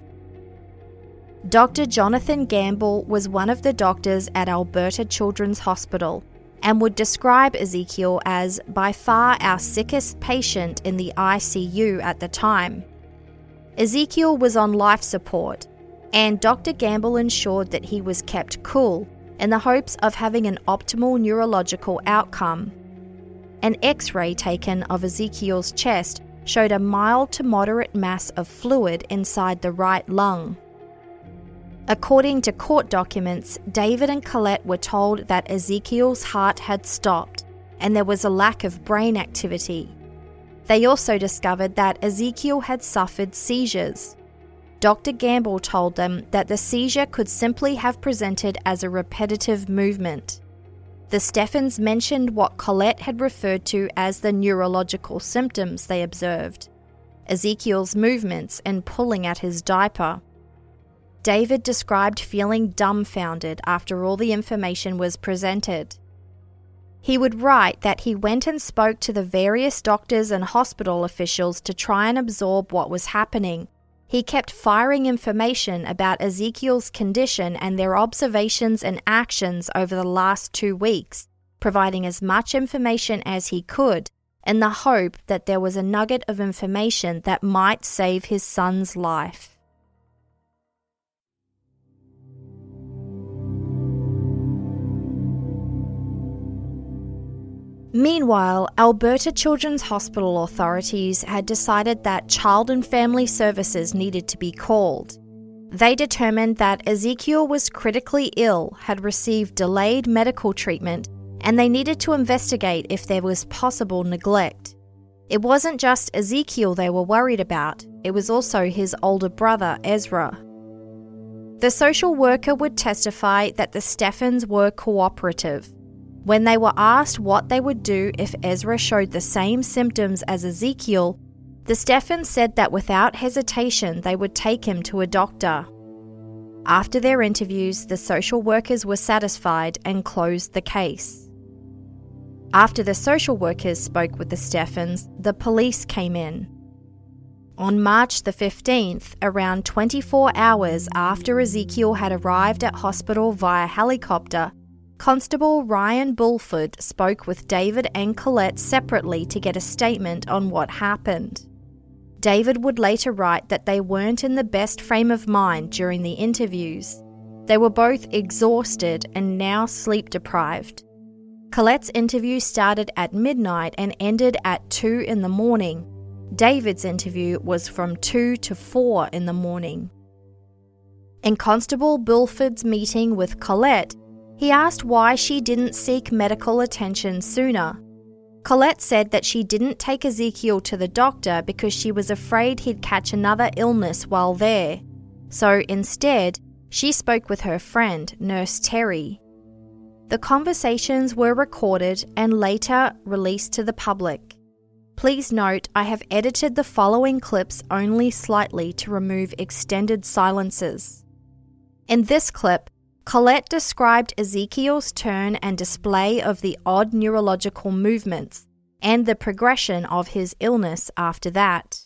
Doctor Jonathan Gamble was one of the doctors at Alberta Children's Hospital and would describe Ezekiel as by far our sickest patient in the I C U at the time. Ezekiel was on life support, and Doctor Gamble ensured that he was kept cool in the hopes of having an optimal neurological outcome. An X-ray taken of Ezekiel's chest showed a mild to moderate mass of fluid inside the right lung. According to court documents, David and Colette were told that Ezekiel's heart had stopped and there was a lack of brain activity. They also discovered that Ezekiel had suffered seizures. Doctor Gamble told them that the seizure could simply have presented as a repetitive movement. The Steffens mentioned what Colette had referred to as the neurological symptoms they observed: Ezekiel's movements and pulling at his diaper. David described feeling dumbfounded after all the information was presented. He would write that he went and spoke to the various doctors and hospital officials to try and absorb what was happening. He kept firing information about Ezekiel's condition and their observations and actions over the last two weeks, providing as much information as he could, in the hope that there was a nugget of information that might save his son's life. Meanwhile, Alberta Children's Hospital authorities had decided that Child and Family Services needed to be called. They determined that Ezekiel was critically ill, had received delayed medical treatment, and they needed to investigate if there was possible neglect. It wasn't just Ezekiel they were worried about, it was also his older brother, Ezra. The social worker would testify that the Steffens were cooperative. When they were asked what they would do if Ezra showed the same symptoms as Ezekiel, the Steffens said that without hesitation they would take him to a doctor. After their interviews, the social workers were satisfied and closed the case. After the social workers spoke with the Steffens, the police came in. On March the fifteenth, around twenty-four hours after Ezekiel had arrived at hospital via helicopter, Constable Ryan Bulford spoke with David and Colette separately to get a statement on what happened. David would later write that they weren't in the best frame of mind during the interviews. They were both exhausted and now sleep-deprived. Colette's interview started at midnight and ended at two in the morning. David's interview was from two to four in the morning. In Constable Bulford's meeting with Colette, he asked why she didn't seek medical attention sooner. Colette said that she didn't take Ezekiel to the doctor because she was afraid he'd catch another illness while there. So instead, she spoke with her friend, Nurse Terry. The conversations were recorded and later released to the public. Please note, I have edited the following clips only slightly to remove extended silences. In this clip, Colette described Ezekiel's turn and display of the odd neurological movements and the progression of his illness after that.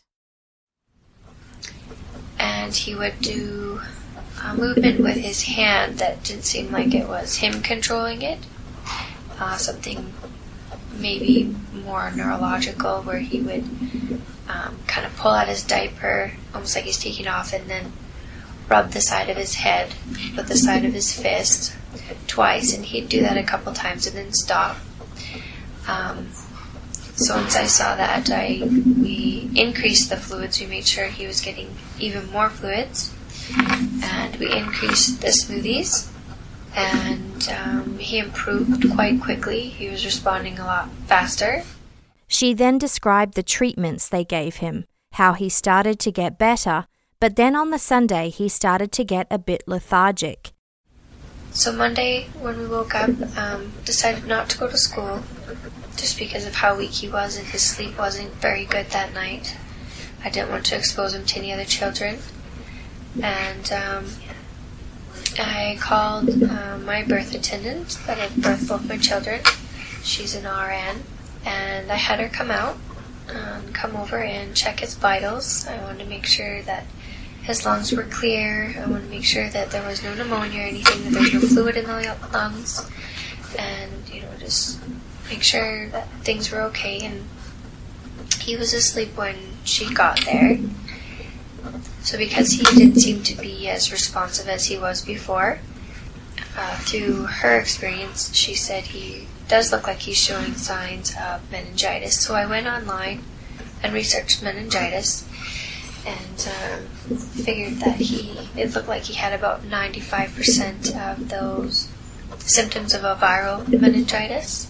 And he would do a movement with his hand that didn't seem like it was him controlling it. Uh, something maybe more neurological, where he would um, kind of pull out his diaper, almost like he's taking off, and then rub the side of his head with the side of his fist twice, and he'd do that a couple times and then stop. Um, so once I saw that, I we increased the fluids. We made sure he was getting even more fluids, and we increased the smoothies, and um, he improved quite quickly. He was responding a lot faster. She then described the treatments they gave him, how he started to get better, but then on the Sunday he started to get a bit lethargic. So Monday, when we woke up, um, decided not to go to school just because of how weak he was and his sleep wasn't very good that night. I didn't want to expose him to any other children. And um, I called uh, my birth attendant that had birthed both my children. She's an R N. And I had her come out, um, come over and check his vitals. I wanted to make sure that his lungs were clear. I wanted to make sure that there was no pneumonia or anything, that there's no fluid in the lungs. And, you know, just make sure that things were okay. And he was asleep when she got there. So because he didn't seem to be as responsive as he was before, uh, through her experience, she said he does look like he's showing signs of meningitis. So I went online and researched meningitis, and um, figured that he, it looked like he had about ninety-five percent of those symptoms of a viral meningitis.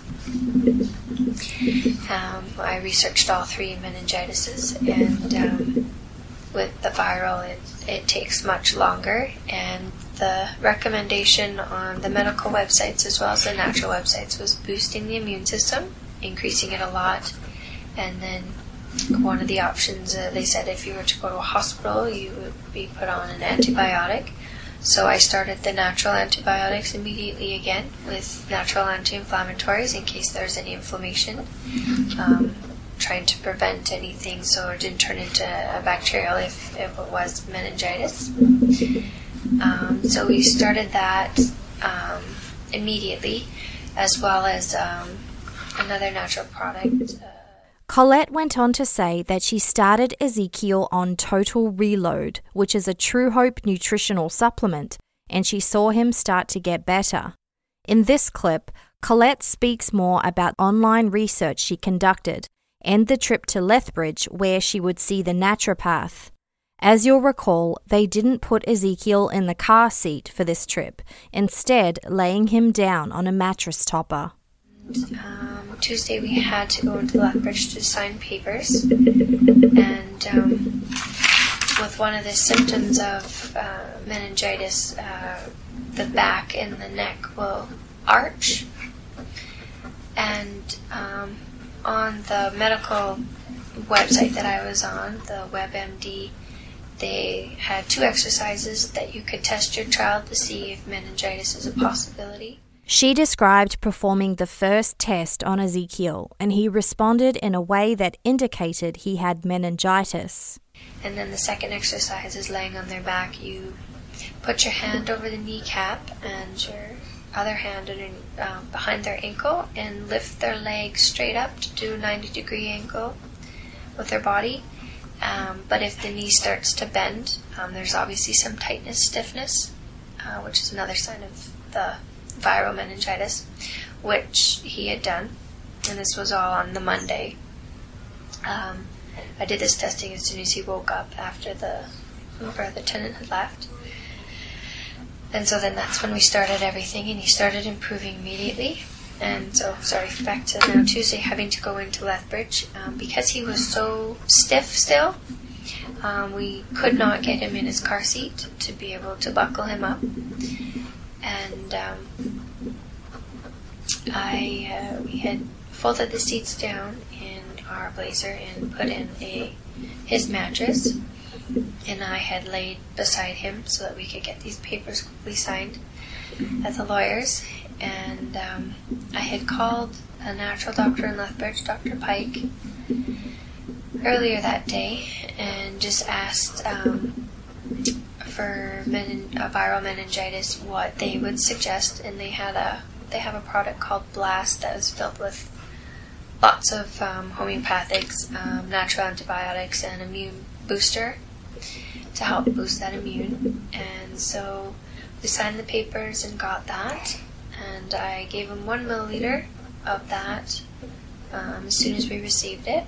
Um, I researched all three meningitises, and um, with the viral, it, it takes much longer, and the recommendation on the medical websites as well as the natural websites was boosting the immune system, increasing it a lot, and then one of the options, uh, they said if you were to go to a hospital, you would be put on an antibiotic. So I started the natural antibiotics immediately again with natural anti-inflammatories in case there's any inflammation, um, trying to prevent anything so it didn't turn into a bacterial if, if it was meningitis. Um, so we started that um, immediately, as well as um, another natural product. Uh, Colette went on to say that she started Ezekiel on Total Reload, which is a True Hope nutritional supplement, and she saw him start to get better. In this clip, Colette speaks more about online research she conducted and the trip to Lethbridge where she would see the naturopath. As you'll recall, they didn't put Ezekiel in the car seat for this trip, instead laying him down on a mattress topper. Um, Tuesday we had to go into Lethbridge to sign papers, and um, with one of the symptoms of uh, meningitis, uh, the back and the neck will arch, and um, on the medical website that I was on, the WebMD, they had two exercises that you could test your child to see if meningitis is a possibility. She described performing the first test on Ezekiel, and he responded in a way that indicated he had meningitis. And then the second exercise is laying on their back. You put your hand over the kneecap and your other hand under, um, behind their ankle and lift their leg straight up to do a ninety degree angle with their body. Um, but if the knee starts to bend, um, there's obviously some tightness, stiffness, uh, which is another sign of the viral meningitis, which he had done, and this was all on the Monday. Um, I did this testing as soon as he woke up after the birth attendant had left, and so then that's when we started everything, and he started improving immediately. And so, sorry, back to now Tuesday, having to go into Lethbridge, um, because he was so stiff still, um, we could not get him in his car seat to be able to buckle him up. And um, I uh, we had folded the seats down in our Blazer and put in a his mattress, and I had laid beside him so that we could get these papers quickly signed at the lawyers. And um, I had called a natural doctor in Lethbridge, Doctor Pike, earlier that day, and just asked um, for menin- a viral meningitis what they would suggest, and they had a they have a product called Blast that was filled with lots of um, homeopathics, um, natural antibiotics, and immune booster to help boost that immune. And so we signed the papers and got that, and I gave him one milliliter of that um, as soon as we received it.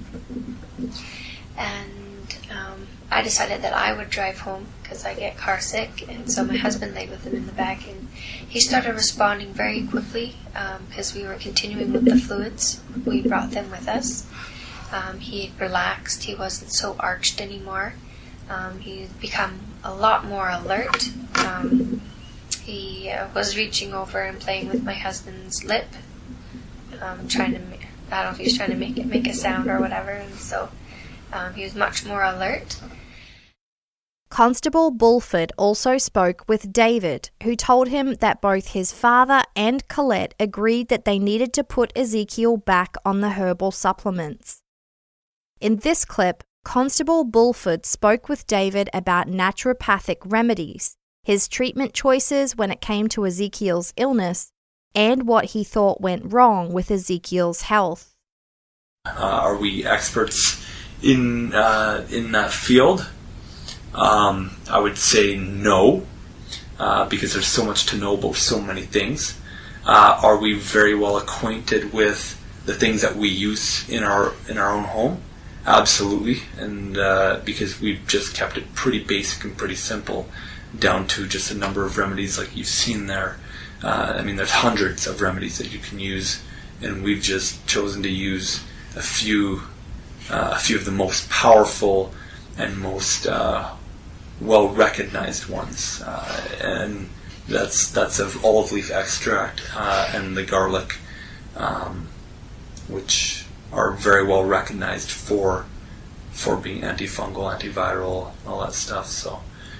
And um, I decided that I would drive home because I get car sick, and so my husband laid with him in the back, and he started responding very quickly because um, we were continuing with the fluids. We brought them with us. Um, he had relaxed. He wasn't so arched anymore. Um, he had become a lot more alert. Um, he uh, was reaching over and playing with my husband's lip, um, trying to, ma- I don't know if he was trying to make it make a sound or whatever, and so um, he was much more alert. Constable Bulford also spoke with David, who told him that both his father and Colette agreed that they needed to put Ezekiel back on the herbal supplements. In this clip, Constable Bulford spoke with David about naturopathic remedies, his treatment choices when it came to Ezekiel's illness, and what he thought went wrong with Ezekiel's health. Uh, are we experts in uh, in that field? Um, I would say no, uh, because there's so much to know about so many things. Uh, are we very well acquainted with the things that we use in our in our own home? absolutely, and uh, because we've just kept it pretty basic and pretty simple, down to just a number of remedies like you've seen there. Uh, I mean, there's hundreds of remedies that you can use, and we've just chosen to use a few, uh, a few of the most powerful and most uh, well-recognized ones, uh, and that's that's of olive leaf extract uh, and the garlic, um, which are very well recognized for for being antifungal, antiviral, all that stuff. So,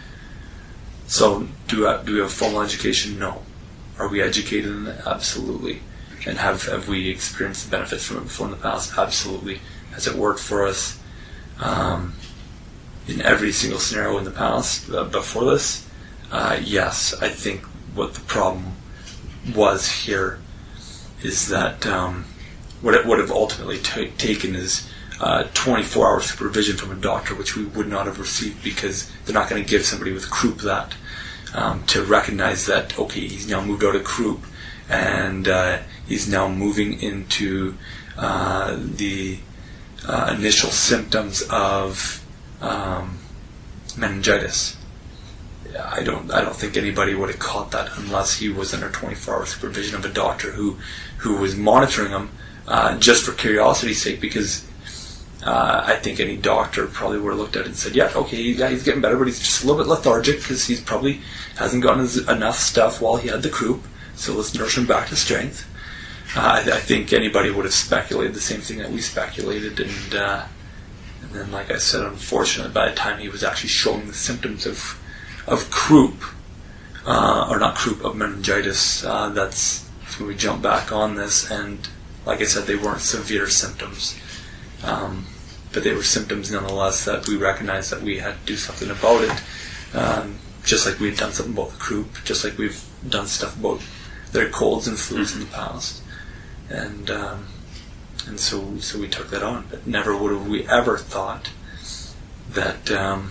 so do I, do we have formal education? No. Are we educated in it? Absolutely. And have have we experienced the benefits from it before in the past? Absolutely. Has it worked for us um, in every single scenario in the past uh, before this? Uh, yes. I think what the problem was here is that um, what it would have ultimately t- taken is uh, twenty-four hour supervision from a doctor, which we would not have received because they're not going to give somebody with croup that um, to recognize that, okay, he's now moved out of croup and uh, he's now moving into uh, the uh, initial symptoms of um, meningitis. I don't. I don't think anybody would have caught that unless he was under twenty-four hour supervision of a doctor who, who was monitoring him uh, just for curiosity's sake. Because uh, I think any doctor probably would have looked at it and said, "Yeah, okay, yeah, he's getting better, but he's just a little bit lethargic because he's probably hasn't gotten his, enough stuff while he had the croup. So let's nurse him back to strength." Uh, I, I think anybody would have speculated the same thing that we speculated, and uh, and then, like I said, unfortunately, by the time he was actually showing the symptoms of of croup, uh, or not croup, of meningitis, uh, that's, that's when we jump back on this, and like I said, they weren't severe symptoms, um, but they were symptoms nonetheless that we recognized that we had to do something about it, um, just like we had done something about the croup, just like we've done stuff about their colds and flus in the past, and um, and so so we took that on, but never would have we ever thought that um,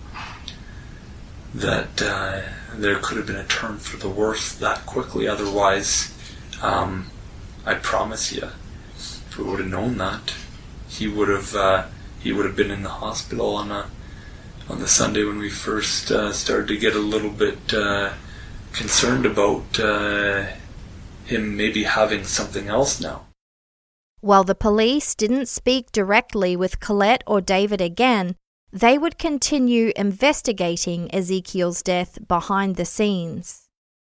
that uh, there could have been a turn for the worse that quickly. Otherwise, um, I promise you, if we would have known that, he would have uh, he would have been in the hospital on a on the Sunday when we first uh, started to get a little bit uh, concerned about uh, him maybe having something else now. While the police didn't speak directly with Colette or David again, they would continue investigating Ezekiel's death behind the scenes.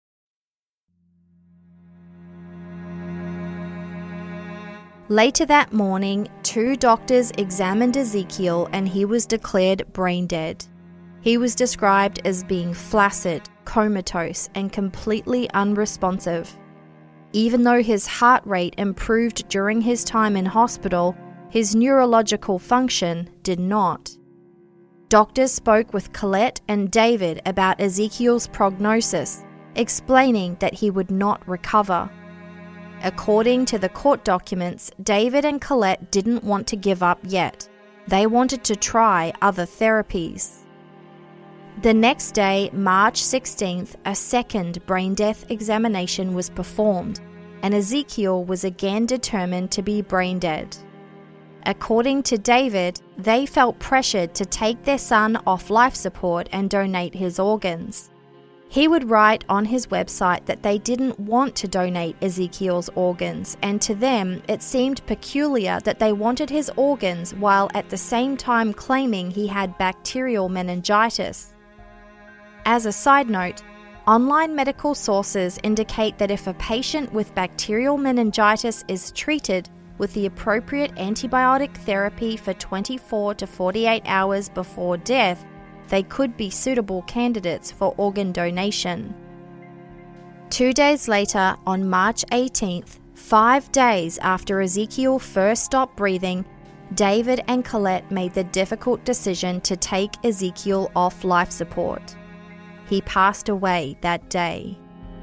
Later that morning, two doctors examined Ezekiel and he was declared brain dead. He was described as being flaccid, comatose, and completely unresponsive. Even though his heart rate improved during his time in hospital, his neurological function did not. Doctors spoke with Colette and David about Ezekiel's prognosis, explaining that he would not recover. According to the court documents, David and Colette didn't want to give up yet. They wanted to try other therapies. The next day, March sixteenth, a second brain death examination was performed, and Ezekiel was again determined to be brain dead. According to David, they felt pressured to take their son off life support and donate his organs. He would write on his website that they didn't want to donate Ezekiel's organs, and to them it seemed peculiar that they wanted his organs while at the same time claiming he had bacterial meningitis. As a side note, online medical sources indicate that if a patient with bacterial meningitis is treated with the appropriate antibiotic therapy for twenty-four to forty-eight hours before death, they could be suitable candidates for organ donation. Two days later, on March eighteenth, five days after Ezekiel first stopped breathing, David and Colette made the difficult decision to take Ezekiel off life support. He passed away that day.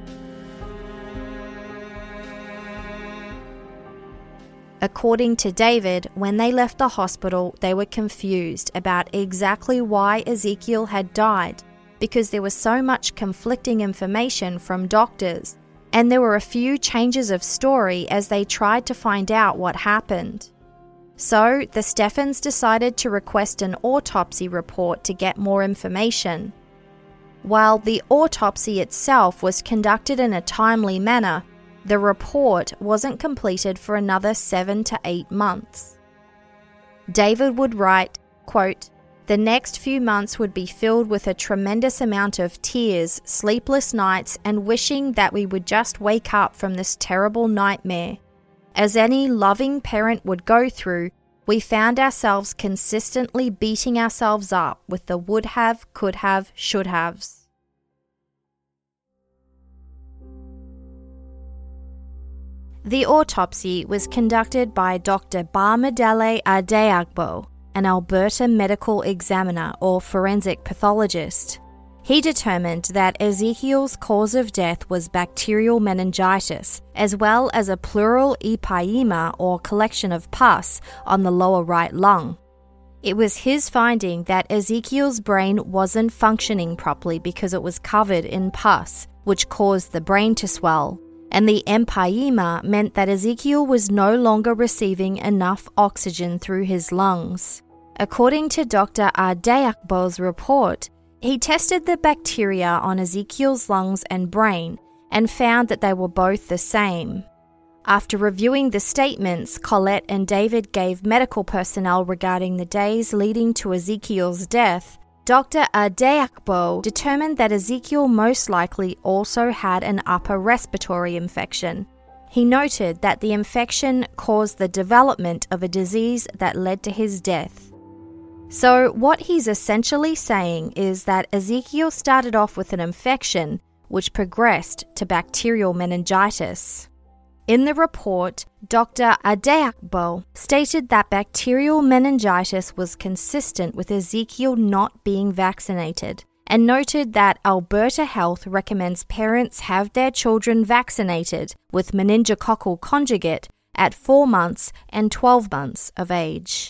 According to David, when they left the hospital, they were confused about exactly why Ezekiel had died, because there was so much conflicting information from doctors, and there were a few changes of story as they tried to find out what happened. So the Steffens decided to request an autopsy report to get more information. While the autopsy itself was conducted in a timely manner, the report wasn't completed for another seven to eight months. David would write, quote, "The next few months would be filled with a tremendous amount of tears, sleepless nights, and wishing that we would just wake up from this terrible nightmare. As any loving parent would go through, we found ourselves consistently beating ourselves up with the would have, could have, should haves." The autopsy was conducted by Doctor Bamidele Adeagbo, an Alberta medical examiner or forensic pathologist. He determined that Ezekiel's cause of death was bacterial meningitis, as well as a pleural empyema or collection of pus on the lower right lung. It was his finding that Ezekiel's brain wasn't functioning properly because it was covered in pus, which caused the brain to swell, and the empyema meant that Ezekiel was no longer receiving enough oxygen through his lungs. According to Doctor Adeagbo's report, he tested the bacteria on Ezekiel's lungs and brain and found that they were both the same. After reviewing the statements Colette and David gave medical personnel regarding the days leading to Ezekiel's death, Doctor Adeagbo determined that Ezekiel most likely also had an upper respiratory infection. He noted that the infection caused the development of a disease that led to his death. So what he's essentially saying is that Ezekiel started off with an infection which progressed to bacterial meningitis. In the report, Doctor Adeagbo stated that bacterial meningitis was consistent with Ezekiel not being vaccinated, and noted that Alberta Health recommends parents have their children vaccinated with meningococcal conjugate at four months and twelve months of age.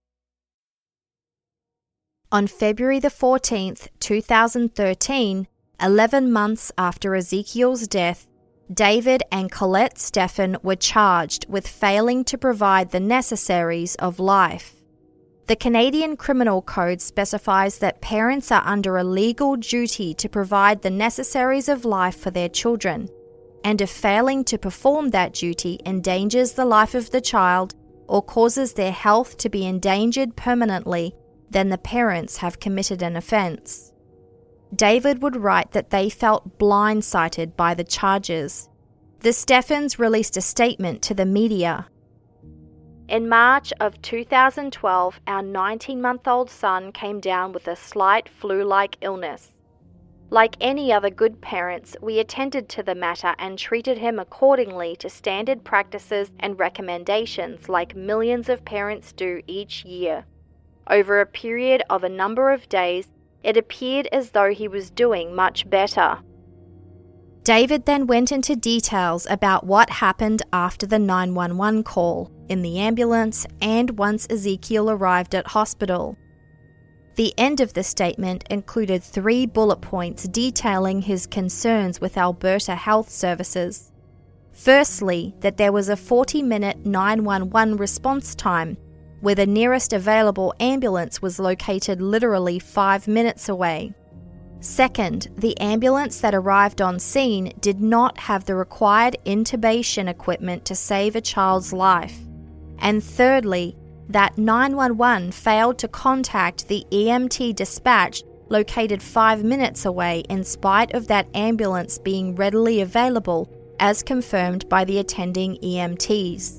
On February the fourteenth, two thousand thirteen, eleven months after Ezekiel's death, David and Colette Steffen were charged with failing to provide the necessaries of life. The Canadian Criminal Code specifies that parents are under a legal duty to provide the necessaries of life for their children, and if failing to perform that duty endangers the life of the child or causes their health to be endangered permanently, then the parents have committed an offence. David would write that they felt blindsided by the charges. The Steffens released a statement to the media. In March of two thousand twelve, our nineteen-month-old son came down with a slight flu-like illness. Like any other good parents, we attended to the matter and treated him accordingly to standard practices and recommendations like millions of parents do each year. Over a period of a number of days, it appeared as though he was doing much better. David then went into details about what happened after the nine one one call, in the ambulance, and once Ezekiel arrived at hospital. The end of the statement included three bullet points detailing his concerns with Alberta Health Services. Firstly, that there was a forty-minute nine one one response time, where the nearest available ambulance was located literally five minutes away. Second, the ambulance that arrived on scene did not have the required intubation equipment to save a child's life. And thirdly, that nine one one failed to contact the E M T dispatch located five minutes away in spite of that ambulance being readily available, as confirmed by the attending E M Ts.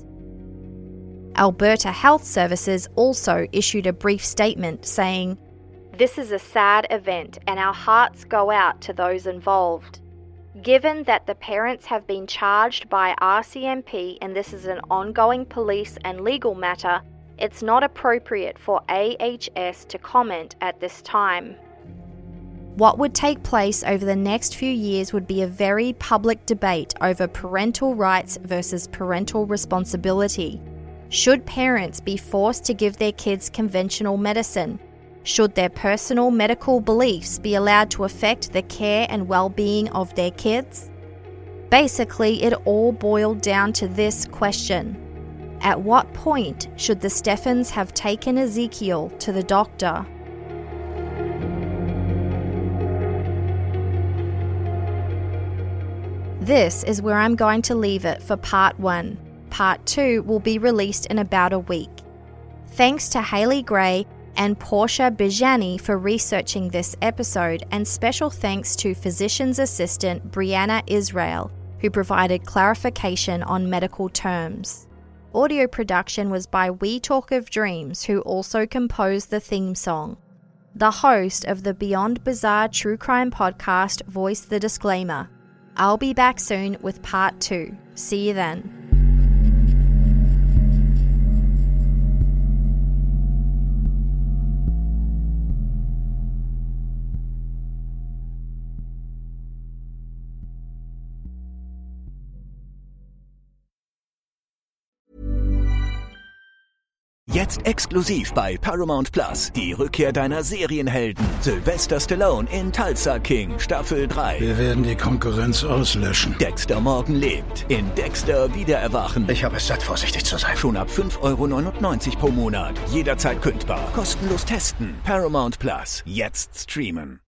Alberta Health Services also issued a brief statement saying, "This is a sad event and our hearts go out to those involved. Given that the parents have been charged by R C M P and this is an ongoing police and legal matter, it's not appropriate for A H S to comment at this time." What would take place over the next few years would be a very public debate over parental rights versus parental responsibility. Should parents be forced to give their kids conventional medicine? Should their personal medical beliefs be allowed to affect the care and well-being of their kids? Basically, it all boiled down to this question: At what point should the Stephans have taken Ezekiel to the doctor? This is where I'm going to leave it for part one. Part two will be released in about a week. Thanks to Haley Gray and Portia Bijani for researching this episode, and special thanks to physician's assistant Brianna Israel, who provided clarification on medical terms. Audio production was by We Talk of Dreams, who also composed the theme song. The host of the Beyond Bizarre True Crime podcast voiced the disclaimer. I'll be back soon with part two. See you then. Jetzt exklusiv bei Paramount Plus. Die Rückkehr deiner Serienhelden. Sylvester Stallone in Tulsa King, Staffel drei. Wir werden die Konkurrenz auslöschen. Dexter Morgan lebt. In Dexter Wiedererwachen. Ich habe es satt, vorsichtig zu sein. Schon ab fünf Euro neunundneunzig pro Monat. Jederzeit kündbar. Kostenlos testen. Paramount Plus. Jetzt streamen.